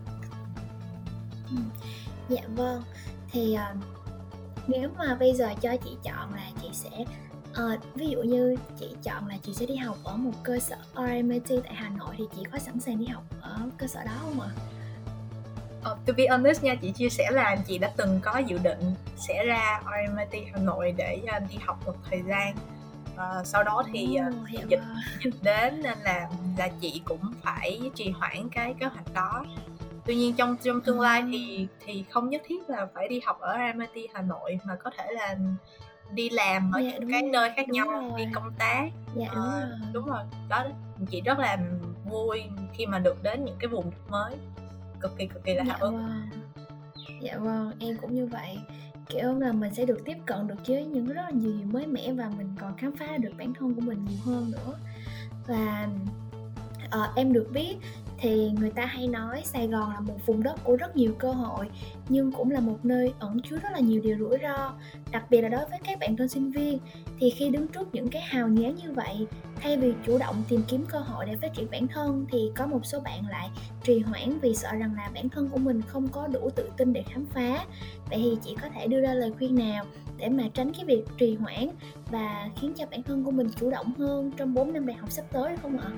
Ừ. Dạ vâng. Thì uh, nếu mà bây giờ cho chị chọn là chị sẽ uh, ví dụ như chị chọn là chị sẽ đi học ở một cơ sở rờ em i tê tại Hà Nội, thì chị có sẵn sàng đi học ở cơ sở đó không ạ?
Uh, to be honest nha, chị chia sẻ là chị đã từng có dự định sẽ ra rờ em i tê Hà Nội để uh, đi học một thời gian. Uh, sau đó thì uh,
oh,
dịch, dịch đến nên là là chị cũng phải trì hoãn cái kế hoạch đó. Tuy nhiên trong trong tương lai thì thì không nhất thiết là phải đi học ở rờ em i tê Hà Nội, mà có thể là đi làm ở
dạ,
những cái
rồi,
nơi khác nhau,
rồi.
đi công tác.
Dạ đúng
uh,
rồi.
Đúng rồi, đó, chị rất là vui khi mà được đến những cái vùng mới, cực kỳ cực kỳ là
dạ
hào hứng.
Vâng. Dạ vâng, em cũng như vậy. Kiểu là mình sẽ được tiếp cận được với những rất là nhiều điều mới mẻ, và mình còn khám phá được bản thân của mình nhiều hơn nữa. Và uh, em được biết thì người ta hay nói Sài Gòn là một vùng đất của rất nhiều cơ hội, nhưng cũng là một nơi ẩn chứa rất là nhiều điều rủi ro. Đặc biệt là đối với các bạn tân sinh viên, thì khi đứng trước những cái hào nhoáng như vậy, thay vì chủ động tìm kiếm cơ hội để phát triển bản thân, thì có một số bạn lại trì hoãn vì sợ rằng là bản thân của mình không có đủ tự tin để khám phá. Vậy thì chị có thể đưa ra lời khuyên nào để mà tránh cái việc trì hoãn và khiến cho bản thân của mình chủ động hơn trong bốn năm đại học sắp tới không ạ?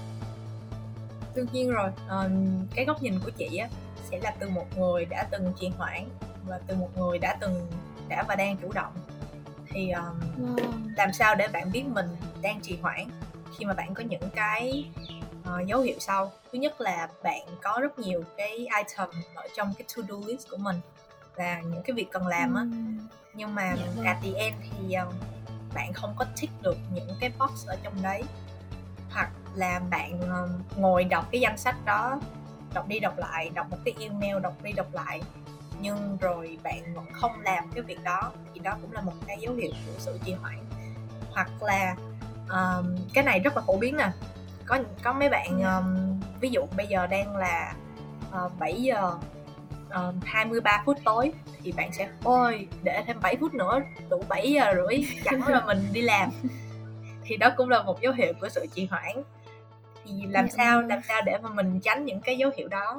Đương nhiên rồi, uh, cái góc nhìn của chị á sẽ là từ một người đã từng trì hoãn và từ một người đã từng đã và đang chủ động. Thì um, wow. làm sao để bạn biết mình đang trì hoãn khi mà bạn có những cái uh, dấu hiệu sau. Thứ nhất là bạn có rất nhiều cái item ở trong cái to-do list của mình và những cái việc cần làm á, uhm. nhưng mà yeah, vâng. at the end thì um, bạn không có tick được những cái box ở trong đấy, hoặc là bạn um, ngồi đọc cái danh sách đó, đọc đi đọc lại, đọc một cái email đọc đi đọc lại, nhưng rồi bạn vẫn không làm cái việc đó, thì đó cũng là một cái dấu hiệu của sự trì hoãn. Hoặc là um, cái này rất là phổ biến nè, có có mấy bạn um, ví dụ bây giờ đang là uh, bảy giờ uh, hai mươi ba phút tối, thì bạn sẽ ôi để thêm bảy phút nữa đủ bảy giờ rưỡi chẳng là mình đi làm. Thì đó cũng là một dấu hiệu của sự trì hoãn. Thì làm sao làm sao để mà mình tránh những cái dấu hiệu đó?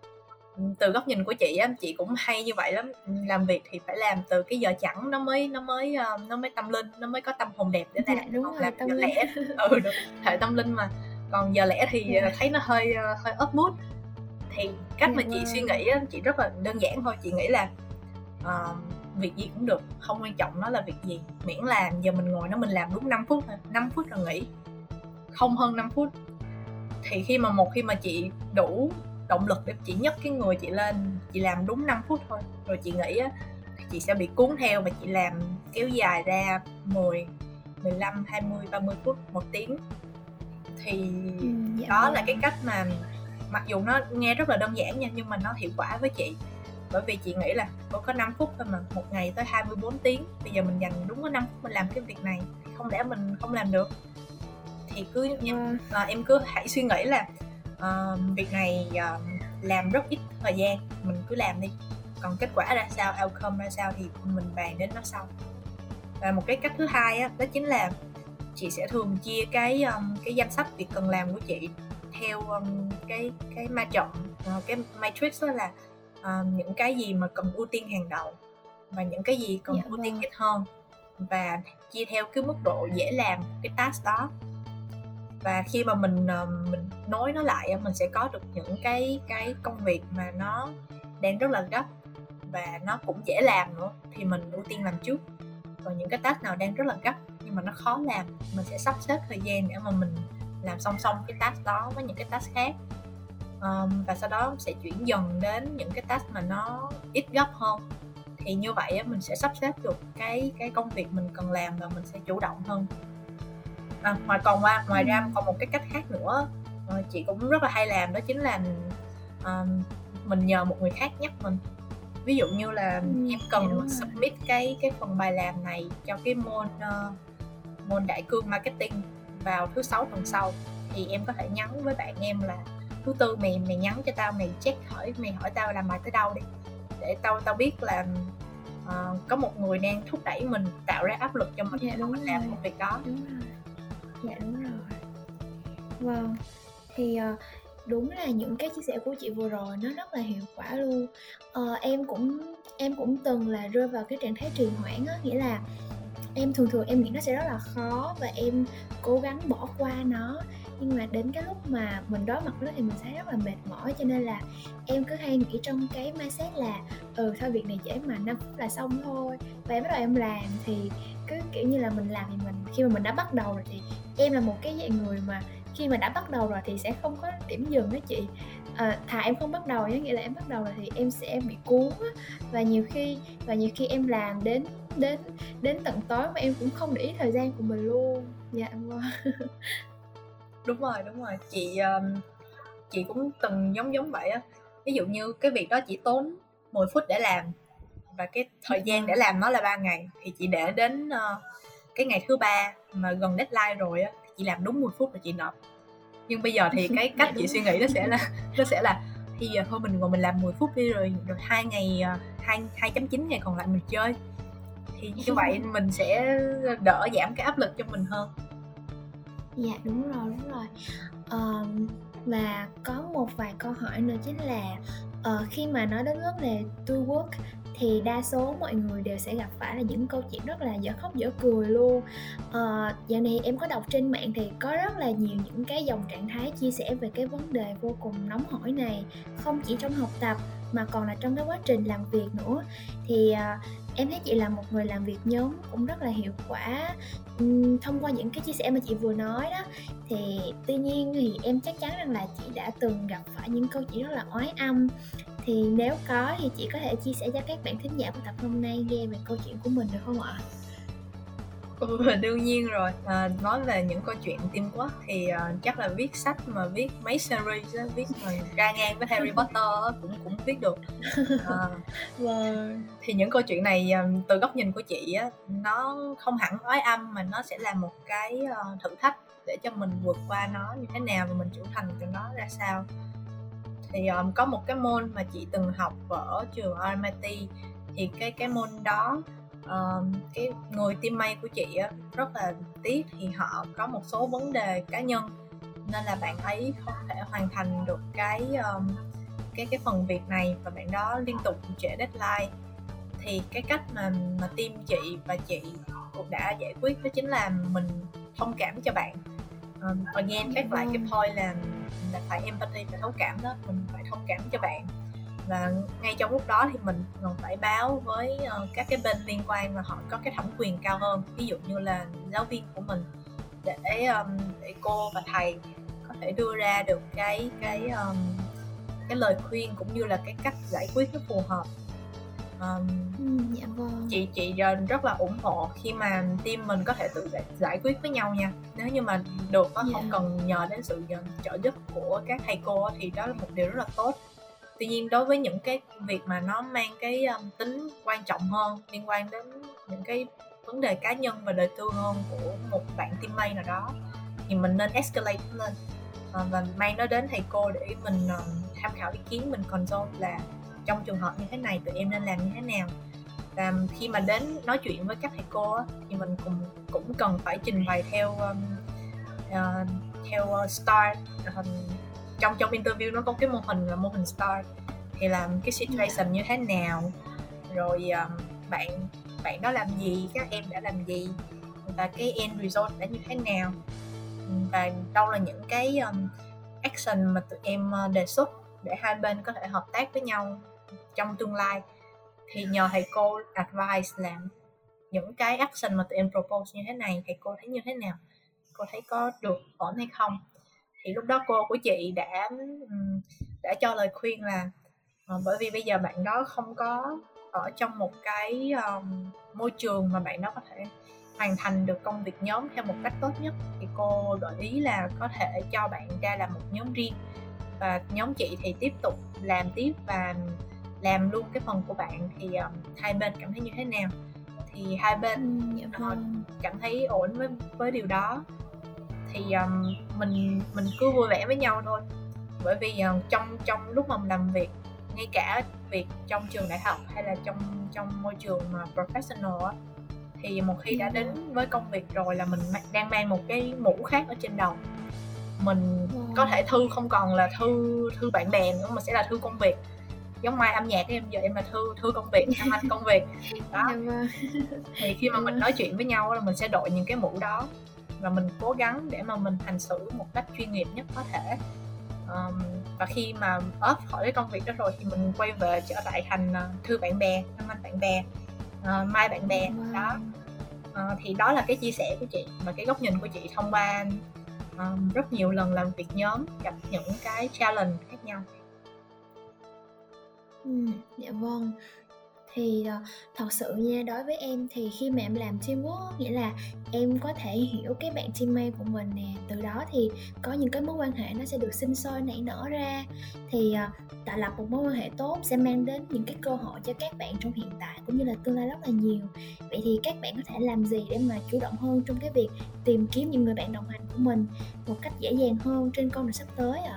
Từ góc nhìn của chị á, chị cũng hay như vậy lắm. Làm việc thì phải làm từ cái giờ chẵn nó mới nó mới nó mới tâm linh, nó mới có tâm hồn đẹp để làm.
Dạ, đúng
còn
rồi,
làm
tâm
giờ
linh.
lẻ, ừ đúng, hệ tâm linh mà. Còn giờ lẻ thì dạ. thấy nó hơi hơi up mood. Thì cách dạ, mà chị vâng. suy nghĩ á, chị rất là đơn giản thôi. Chị nghĩ là uh, việc gì cũng được, không quan trọng nó là việc gì, miễn là giờ mình ngồi nó mình làm đúng năm phút thôi, năm phút rồi nghỉ, không hơn năm phút. Thì khi mà một khi mà chị đủ động lực để chị nhấc cái người chị lên, chị làm đúng năm phút thôi, rồi chị nghĩ á, thì chị sẽ bị cuốn theo và chị làm kéo dài ra mười, mười lăm, hai mươi, ba mươi phút, một tiếng. Thì ừ, dạ đó vâng. là cái cách mà mặc dù nó nghe rất là đơn giản nha, nhưng mà nó hiệu quả với chị. Bởi vì chị nghĩ là có năm phút thôi mà, một ngày tới hai mươi bốn tiếng, bây giờ mình dành đúng có năm phút mình làm cái việc này, không lẽ mình không làm được. Thì cứ em, à, em cứ hãy suy nghĩ là uh, việc này uh, làm rất ít thời gian, mình cứ làm đi, còn kết quả ra sao, outcome ra sao thì mình bàn đến nó sau. Và một cái cách thứ hai á, đó chính là chị sẽ thường chia cái um, cái danh sách việc cần làm của chị theo um, cái cái ma trận, uh, cái matrix đó là uh, những cái gì mà cần ưu tiên hàng đầu và những cái gì cần dạ, ưu tiên ít hơn, và chia theo cái mức độ dễ làm cái task đó. và khi mà mình uh, mình nối nó lại, mình sẽ có được những cái cái công việc mà nó đang rất là gấp và nó cũng dễ làm nữa thì mình ưu tiên làm trước. Còn những cái task nào đang rất là gấp nhưng mà nó khó làm, mình sẽ sắp xếp thời gian để mà mình làm song song cái task đó với những cái task khác. Um, và sau đó sẽ chuyển dần đến những cái task mà nó ít gấp hơn. Thì như vậy á, mình sẽ sắp xếp được cái cái công việc mình cần làm và mình sẽ chủ động hơn. À, ngoài còn qua ngoài ra còn một cái cách khác nữa uh, chị cũng rất là hay làm, đó chính là uh, mình nhờ một người khác nhắc mình. Ví dụ như là ừ, em cần submit cái cái phần bài làm này cho cái môn uh, môn đại cương marketing vào thứ sáu tuần sau, thì em có thể nhắn với bạn em là thứ tư mày mày nhắn cho tao, mày check hỏi mày hỏi tao làm bài tới đâu đi, để tao tao biết là uh, có một người đang thúc đẩy mình, tạo ra áp lực cho mình
dạ,
để mình làm công việc đó.
Đúng rồi. Dạ đúng rồi. Vâng. Thì uh, đúng là những cái chia sẻ của chị vừa rồi nó rất là hiệu quả luôn. Uh, em cũng em cũng từng là rơi vào cái trạng thái trì hoãn á, nghĩa là em thường thường em nghĩ nó sẽ rất là khó và em cố gắng bỏ qua nó, nhưng mà đến cái lúc mà mình đối mặt với nó thì mình sẽ rất là mệt mỏi, cho nên là em cứ hay nghĩ trong cái mindset là ừ thôi việc này dễ mà, năm phút là xong thôi, và em bắt đầu em làm. Thì cứ kiểu như là mình làm thì mình khi mà mình đã bắt đầu rồi, thì em là một cái dạng người mà khi mà đã bắt đầu rồi thì sẽ không có điểm dừng đó chị. À, thà em không bắt đầu, nghĩa là em bắt đầu rồi thì em sẽ bị cuốn á, và nhiều khi và nhiều khi em làm đến đến đến tận tối mà em cũng không để ý thời gian của mình luôn. Dạ vâng.
Đúng rồi, đúng rồi. Chị um, chị cũng từng giống giống vậy á. Ví dụ như cái việc đó chỉ tốn mười phút để làm và cái thời dạ. gian để làm nó là ba ngày, thì chị để đến uh, cái ngày thứ ba mà gần deadline rồi á, chị làm đúng mười phút và chị nộp. Nhưng bây giờ thì cái cách dạ, chị suy nghĩ nó sẽ là nó sẽ là thì giờ thôi mình ngồi mình làm mười phút đi, rồi rồi hai ngày hai hai chấm chín ngày còn lại mình chơi. Thì như vậy mình sẽ đỡ giảm cái áp lực cho mình hơn.
Dạ đúng rồi, đúng rồi. Um, và có một vài câu hỏi nữa chính là uh, khi mà nói đến vấn đề to work thì đa số mọi người đều sẽ gặp phải là những câu chuyện rất là dở khóc dở cười luôn. Uh, dạo này em có đọc trên mạng thì có rất là nhiều những cái dòng trạng thái chia sẻ về cái vấn đề vô cùng nóng hổi này, không chỉ trong học tập mà còn là trong cái quá trình làm việc nữa. Thì uh, em thấy chị là một người làm việc nhóm cũng rất là hiệu quả uhm, thông qua những cái chia sẻ mà chị vừa nói đó. Thì tuy nhiên thì em chắc chắn rằng là chị đã từng gặp phải những câu chuyện rất là oái âm. Thì nếu có thì chị có thể chia sẻ cho các bạn thính giả của tập hôm nay nghe về câu chuyện của mình được không ạ?
Ừ, đương nhiên rồi. À, nói về những câu chuyện teamwork thì uh, chắc là viết sách mà viết mấy series á, viết mà ra ngang với Harry Potter cũng cũng viết được. À,
wow.
Thì những câu chuyện này um, từ góc nhìn của chị á, nó không hẳn oái âm mà nó sẽ là một cái uh, thử thách để cho mình vượt qua nó như thế nào và mình trưởng thành từ nó ra sao. Thì um, có một cái môn mà chị từng học ở trường rờ em i tê, thì cái cái môn đó uh, cái người teammate của chị á, rất là tiếc thì họ có một số vấn đề cá nhân nên là bạn ấy không thể hoàn thành được cái um, cái cái phần việc này và bạn đó liên tục trễ deadline. Thì cái cách mà mà team chị và chị cũng đã giải quyết đó chính là mình thông cảm cho bạn. Um, again khác lại cái point là là phải empathy, phải thấu cảm đó, mình phải thông cảm cho bạn. Và ngay trong lúc đó thì mình còn phải báo với uh, các cái bên liên quan và họ có cái thẩm quyền cao hơn, ví dụ như là giáo viên của mình, để um, để cô và thầy có thể đưa ra được cái cái um, cái lời khuyên cũng như là cái cách giải quyết nó phù hợp. Um,
ừ, dạ vâng.
chị chị rất là ủng hộ khi mà team mình có thể tự giải, giải quyết với nhau nha. Nếu như mà được đó, yeah. không cần nhờ đến sự trợ giúp của các thầy cô thì đó là một điều rất là tốt. Tuy nhiên đối với những cái việc mà nó mang cái um, tính quan trọng hơn, liên quan đến những cái vấn đề cá nhân và đời tư hơn của một bạn teammate nào đó, thì mình nên escalate lên uh, và mang nó đến thầy cô để mình um, tham khảo ý kiến, mình consult là trong trường hợp như thế này tụi em nên làm như thế nào. Và khi mà đến nói chuyện với các thầy cô á, thì mình cũng cũng cần phải trình bày theo um, uh, theo uh, STAR. uh, trong trong interview nó có cái mô hình là mô hình STAR, thì làm cái situation như thế nào, rồi um, bạn bạn đó làm gì, các em đã làm gì, và cái end result đã như thế nào. và đâu là những cái um, action mà tụi em uh, đề xuất để hai bên có thể hợp tác với nhau trong tương lai. Thì nhờ thầy cô advice là những cái action mà tụi em propose như thế này, thầy cô thấy như thế nào, cô thấy có được ổn hay không. Thì lúc đó cô của chị đã đã cho lời khuyên là uh, bởi vì bây giờ bạn đó không có ở trong một cái um, môi trường mà bạn đó có thể hoàn thành được công việc nhóm theo một cách tốt nhất, thì cô gợi ý là có thể cho bạn ra làm một nhóm riêng, và nhóm chị thì tiếp tục làm tiếp và làm luôn cái phần của bạn. Thì um, hai bên cảm thấy như thế nào? Thì hai bên
ừ, dạ vâng.
uh, cảm thấy ổn với với điều đó, thì um, mình mình cứ vui vẻ với nhau thôi. Bởi vì uh, trong trong lúc mà mình làm việc, ngay cả việc trong trường đại học hay là trong trong môi trường mà professional á, thì một khi đã đến với công việc rồi là mình đang mang một cái mũ khác ở trên đầu. Mình wow. có thể thư không còn là thư thư bạn bè nữa, mà sẽ là thư công việc. Giống Mai âm nhạc em giờ em là thư thư công việc, Nam Anh công việc đó. Thì khi mà mình nói chuyện với nhau là mình sẽ đội những cái mũ đó, và mình cố gắng để mà mình hành xử một cách chuyên nghiệp nhất có thể. Um, và khi mà off khỏi cái công việc đó rồi thì mình quay về trở lại thành uh, thư bạn bè, Nam Anh bạn bè, uh, Mai bạn bè wow. đó. Uh, thì đó là cái chia sẻ của chị và cái góc nhìn của chị thông qua um, rất nhiều lần làm việc nhóm, gặp những cái challenge khác nhau.
Ừ, dạ vâng. Thì uh, thật sự nha, đối với em thì khi mà em làm teamwork, nghĩa là em có thể hiểu cái bạn teammate của mình nè, từ đó thì có những cái mối quan hệ nó sẽ được sinh sôi nảy nở ra. Thì uh, tạo lập một mối quan hệ tốt sẽ mang đến những cái cơ hội cho các bạn trong hiện tại cũng như là tương lai rất là nhiều. Vậy thì các bạn có thể làm gì để mà chủ động hơn trong cái việc tìm kiếm những người bạn đồng hành của mình một cách dễ dàng hơn trên con đường sắp tới ạ? À?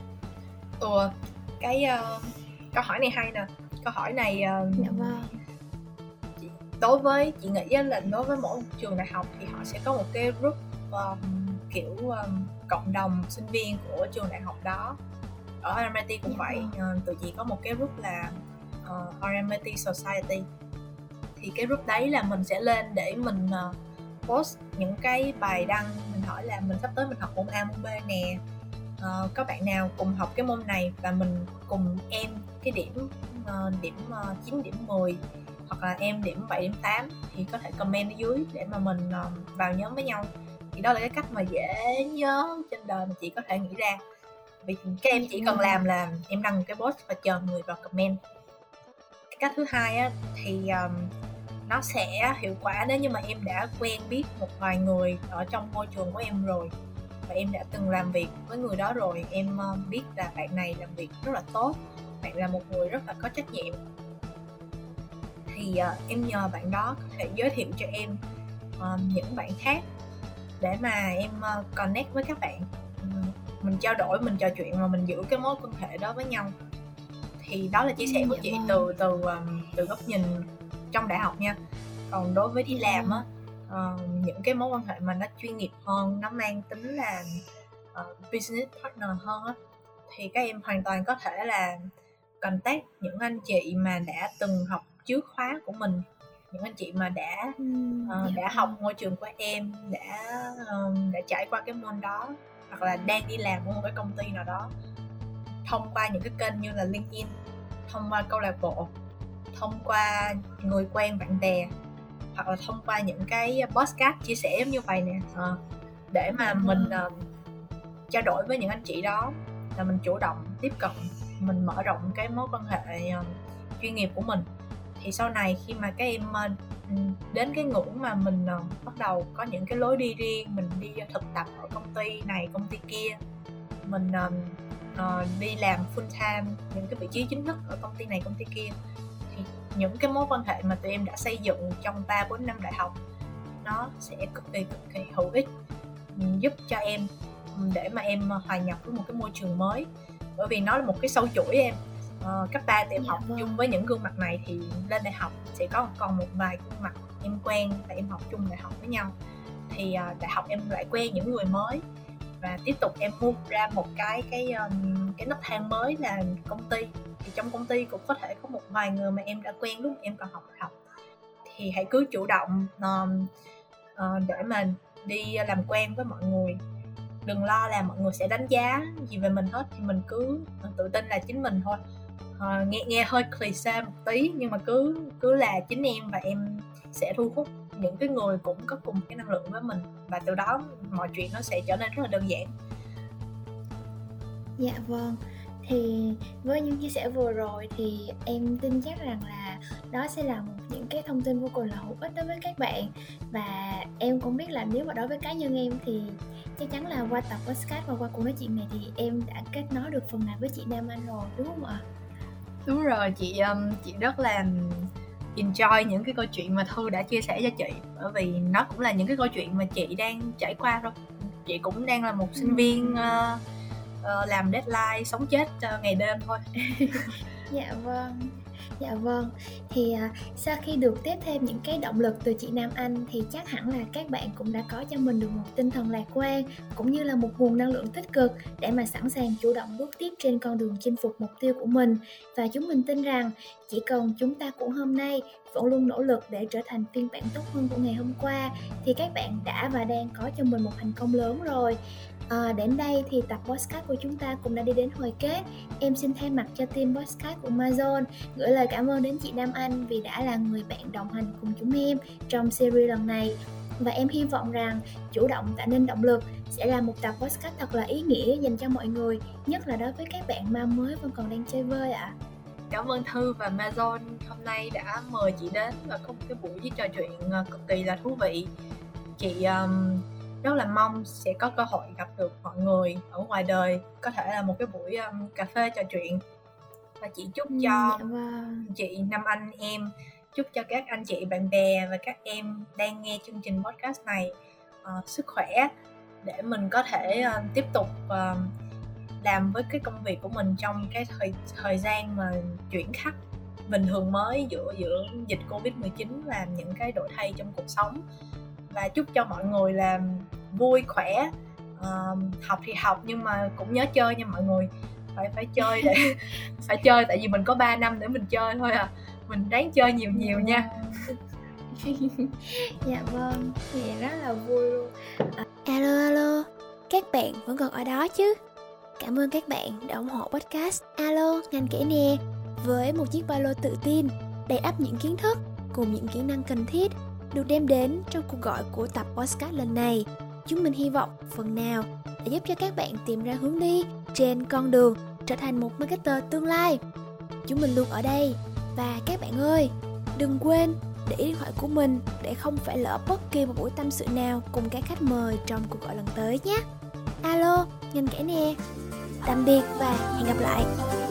Ừ, cái uh, câu hỏi này hay nè. Câu hỏi này uh,
dạ vâng.
chị, đối với chị nghĩ là đối với mỗi trường đại học thì họ sẽ có một cái group um, kiểu um, cộng đồng sinh viên của trường đại học đó. Ở rờ em i tê cũng dạ vậy, vâng. uh, tụi chị có một cái group là uh, rờ em i tê Society. Thì cái group đấy là mình sẽ lên để mình uh, post những cái bài đăng, mình hỏi là mình sắp tới mình học môn A môn B nè, uh, có bạn nào cùng học cái môn này và mình cùng em cái điểm uh, điểm uh, chín điểm mười hoặc là em điểm bảy điểm tám thì có thể comment ở dưới để mà mình uh, vào nhóm với nhau. Thì đó là cái cách mà dễ nhớ trên đời mà chị có thể nghĩ ra. Vì các em chỉ cần làm là em đăng một cái post và chờ người vào comment. Cái cách thứ hai á, thì um, nó sẽ hiệu quả nếu như mà em đã quen biết một vài người ở trong môi trường của em rồi, và em đã từng làm việc với người đó rồi. Em uh, biết là bạn này làm việc rất là tốt, bạn là một người rất là có trách nhiệm, thì uh, em nhờ bạn đó có thể giới thiệu cho em uh, những bạn khác để mà em uh, connect với các bạn, mình trao đổi, mình trò chuyện và mình giữ cái mối quan hệ đó với nhau. Thì đó là chia sẻ của chị từ từ um, từ góc nhìn trong đại học nha. Còn đối với đi làm á, uh, những cái mối quan hệ mà nó chuyên nghiệp hơn, nó mang tính là uh, business partner hơn á, thì các em hoàn toàn có thể là contact những anh chị mà đã từng học trước khóa của mình, những anh chị mà đã uh, đã học môi trường của em, đã uh, đã trải qua cái môn đó, hoặc là đang đi làm ở một cái công ty nào đó, thông qua những cái kênh như là LinkedIn, thông qua câu lạc bộ, thông qua người quen bạn bè, hoặc là thông qua những cái podcast chia sẻ giống như vậy nè, à, để mà mình uh, trao đổi với những anh chị đó, là mình chủ động tiếp cận, mình mở rộng cái mối quan hệ uh, chuyên nghiệp của mình. Thì sau này khi mà các em uh, đến cái ngưỡng mà mình uh, bắt đầu có những cái lối đi riêng, mình đi thực tập ở công ty này công ty kia, mình uh, uh, đi làm full time những cái vị trí chính thức ở công ty này công ty kia, thì những cái mối quan hệ mà tụi em đã xây dựng trong ba bốn năm đại học nó sẽ cực kỳ cực kỳ hữu ích, giúp cho em để mà em hòa nhập với một cái môi trường mới. Bởi vì nó là một cái sâu chuỗi em. Uh, cấp ba thì em dạ học vâng. chung với những gương mặt này, thì lên đại học sẽ có còn một vài gương mặt em quen và em học chung đại học với nhau. Thì uh, đại học em lại quen những người mới, và tiếp tục em move ra một cái cái um, cái nấc thang mới là công ty. Thì trong công ty cũng có thể có một vài người mà em đã quen lúc em còn học đại học. Thì hãy cứ chủ động um, uh, để mà đi làm quen với mọi người. đừng lo là mọi người sẽ đánh giá gì về mình hết, thì mình cứ tự tin là chính mình thôi. À, nghe nghe hơi cliché một tí, nhưng mà cứ cứ là chính em và em sẽ thu hút những cái người cũng có cùng cái năng lượng với mình, và từ đó mọi chuyện nó sẽ trở nên rất là đơn giản.
Dạ vâng, thì với những chia sẻ vừa rồi thì em tin chắc rằng là đó sẽ là một những cái thông tin vô cùng là hữu ích đối với các bạn. Và em cũng biết là nếu mà đối với cá nhân em thì chắc chắn là qua tập podcast và qua cuộc nói chuyện này thì em đã kết nối được phần nào với chị Nam Anh rồi, đúng không ạ?
Đúng rồi, chị um, chị rất là enjoy những cái câu chuyện mà Thư đã chia sẻ cho chị, bởi vì nó cũng là những cái câu chuyện mà chị đang trải qua thôi. Chị cũng đang là một sinh viên uh, uh, làm deadline sống chết uh, ngày đêm thôi.
Dạ vâng. Dạ vâng, thì à, sau khi được tiếp thêm những cái động lực từ chị Nam Anh thì chắc hẳn là các bạn cũng đã có cho mình được một tinh thần lạc quan cũng như là một nguồn năng lượng tích cực để mà sẵn sàng chủ động bước tiếp trên con đường chinh phục mục tiêu của mình. Và chúng mình tin rằng chỉ cần chúng ta của hôm nay vẫn luôn nỗ lực để trở thành phiên bản tốt hơn của ngày hôm qua thì các bạn đã và đang có cho mình một thành công lớn rồi. À, đến đây thì tập podcast của chúng ta cũng đã đi đến hồi kết. Em xin thay mặt cho team podcast của Amazon gửi lời cảm ơn đến chị Nam Anh vì đã là người bạn đồng hành cùng chúng em trong series lần này. Và em hy vọng rằng chủ động tạo nên động lực sẽ là một tập podcast thật là ý nghĩa dành cho mọi người, nhất là đối với các bạn ma mới vẫn còn đang chơi vơi ạ. À.
Cảm ơn Thư và Amazon hôm nay đã mời chị đến và có một cái buổi trò chuyện cực kỳ là thú vị. Chị um, rất là mong sẽ có cơ hội gặp được mọi người ở ngoài đời, có thể là một cái buổi um, cà phê trò chuyện. Và chị chúc cho
ừ, vâng.
chị Nam Anh em, chúc cho các anh chị bạn bè và các em đang nghe chương trình podcast này uh, sức khỏe để mình có thể uh, tiếp tục uh, làm với cái công việc của mình trong cái thời thời gian mà chuyển khắc bình thường mới giữa giữa dịch covid mười chín, làm những cái đổi thay trong cuộc sống. Và chúc cho mọi người là vui khỏe, uh, học thì học nhưng mà cũng nhớ chơi nha mọi người, phải phải chơi để phải chơi, tại vì mình có ba năm để mình chơi thôi à, mình ráng chơi nhiều nhiều nha.
Dạ vâng, thì rất là vui luôn. À, alo alo, các bạn vẫn còn ở đó chứ? Cảm ơn các bạn đã ủng hộ podcast Alo Ngành Kể Nè với một chiếc ba lô tự tin đầy ắp những kiến thức cùng những kỹ năng cần thiết được đem đến trong cuộc gọi của tập podcast lần này. Chúng mình hy vọng phần nào đã giúp cho các bạn tìm ra hướng đi trên con đường trở thành một marketer tương lai. Chúng mình luôn ở đây. Và các bạn ơi, đừng quên để ý điện thoại của mình để không phải lỡ bất kỳ một buổi tâm sự nào cùng các khách mời trong cuộc gọi lần tới nhé. Alo, Ngành Kể Nè. Tạm biệt và hẹn gặp lại.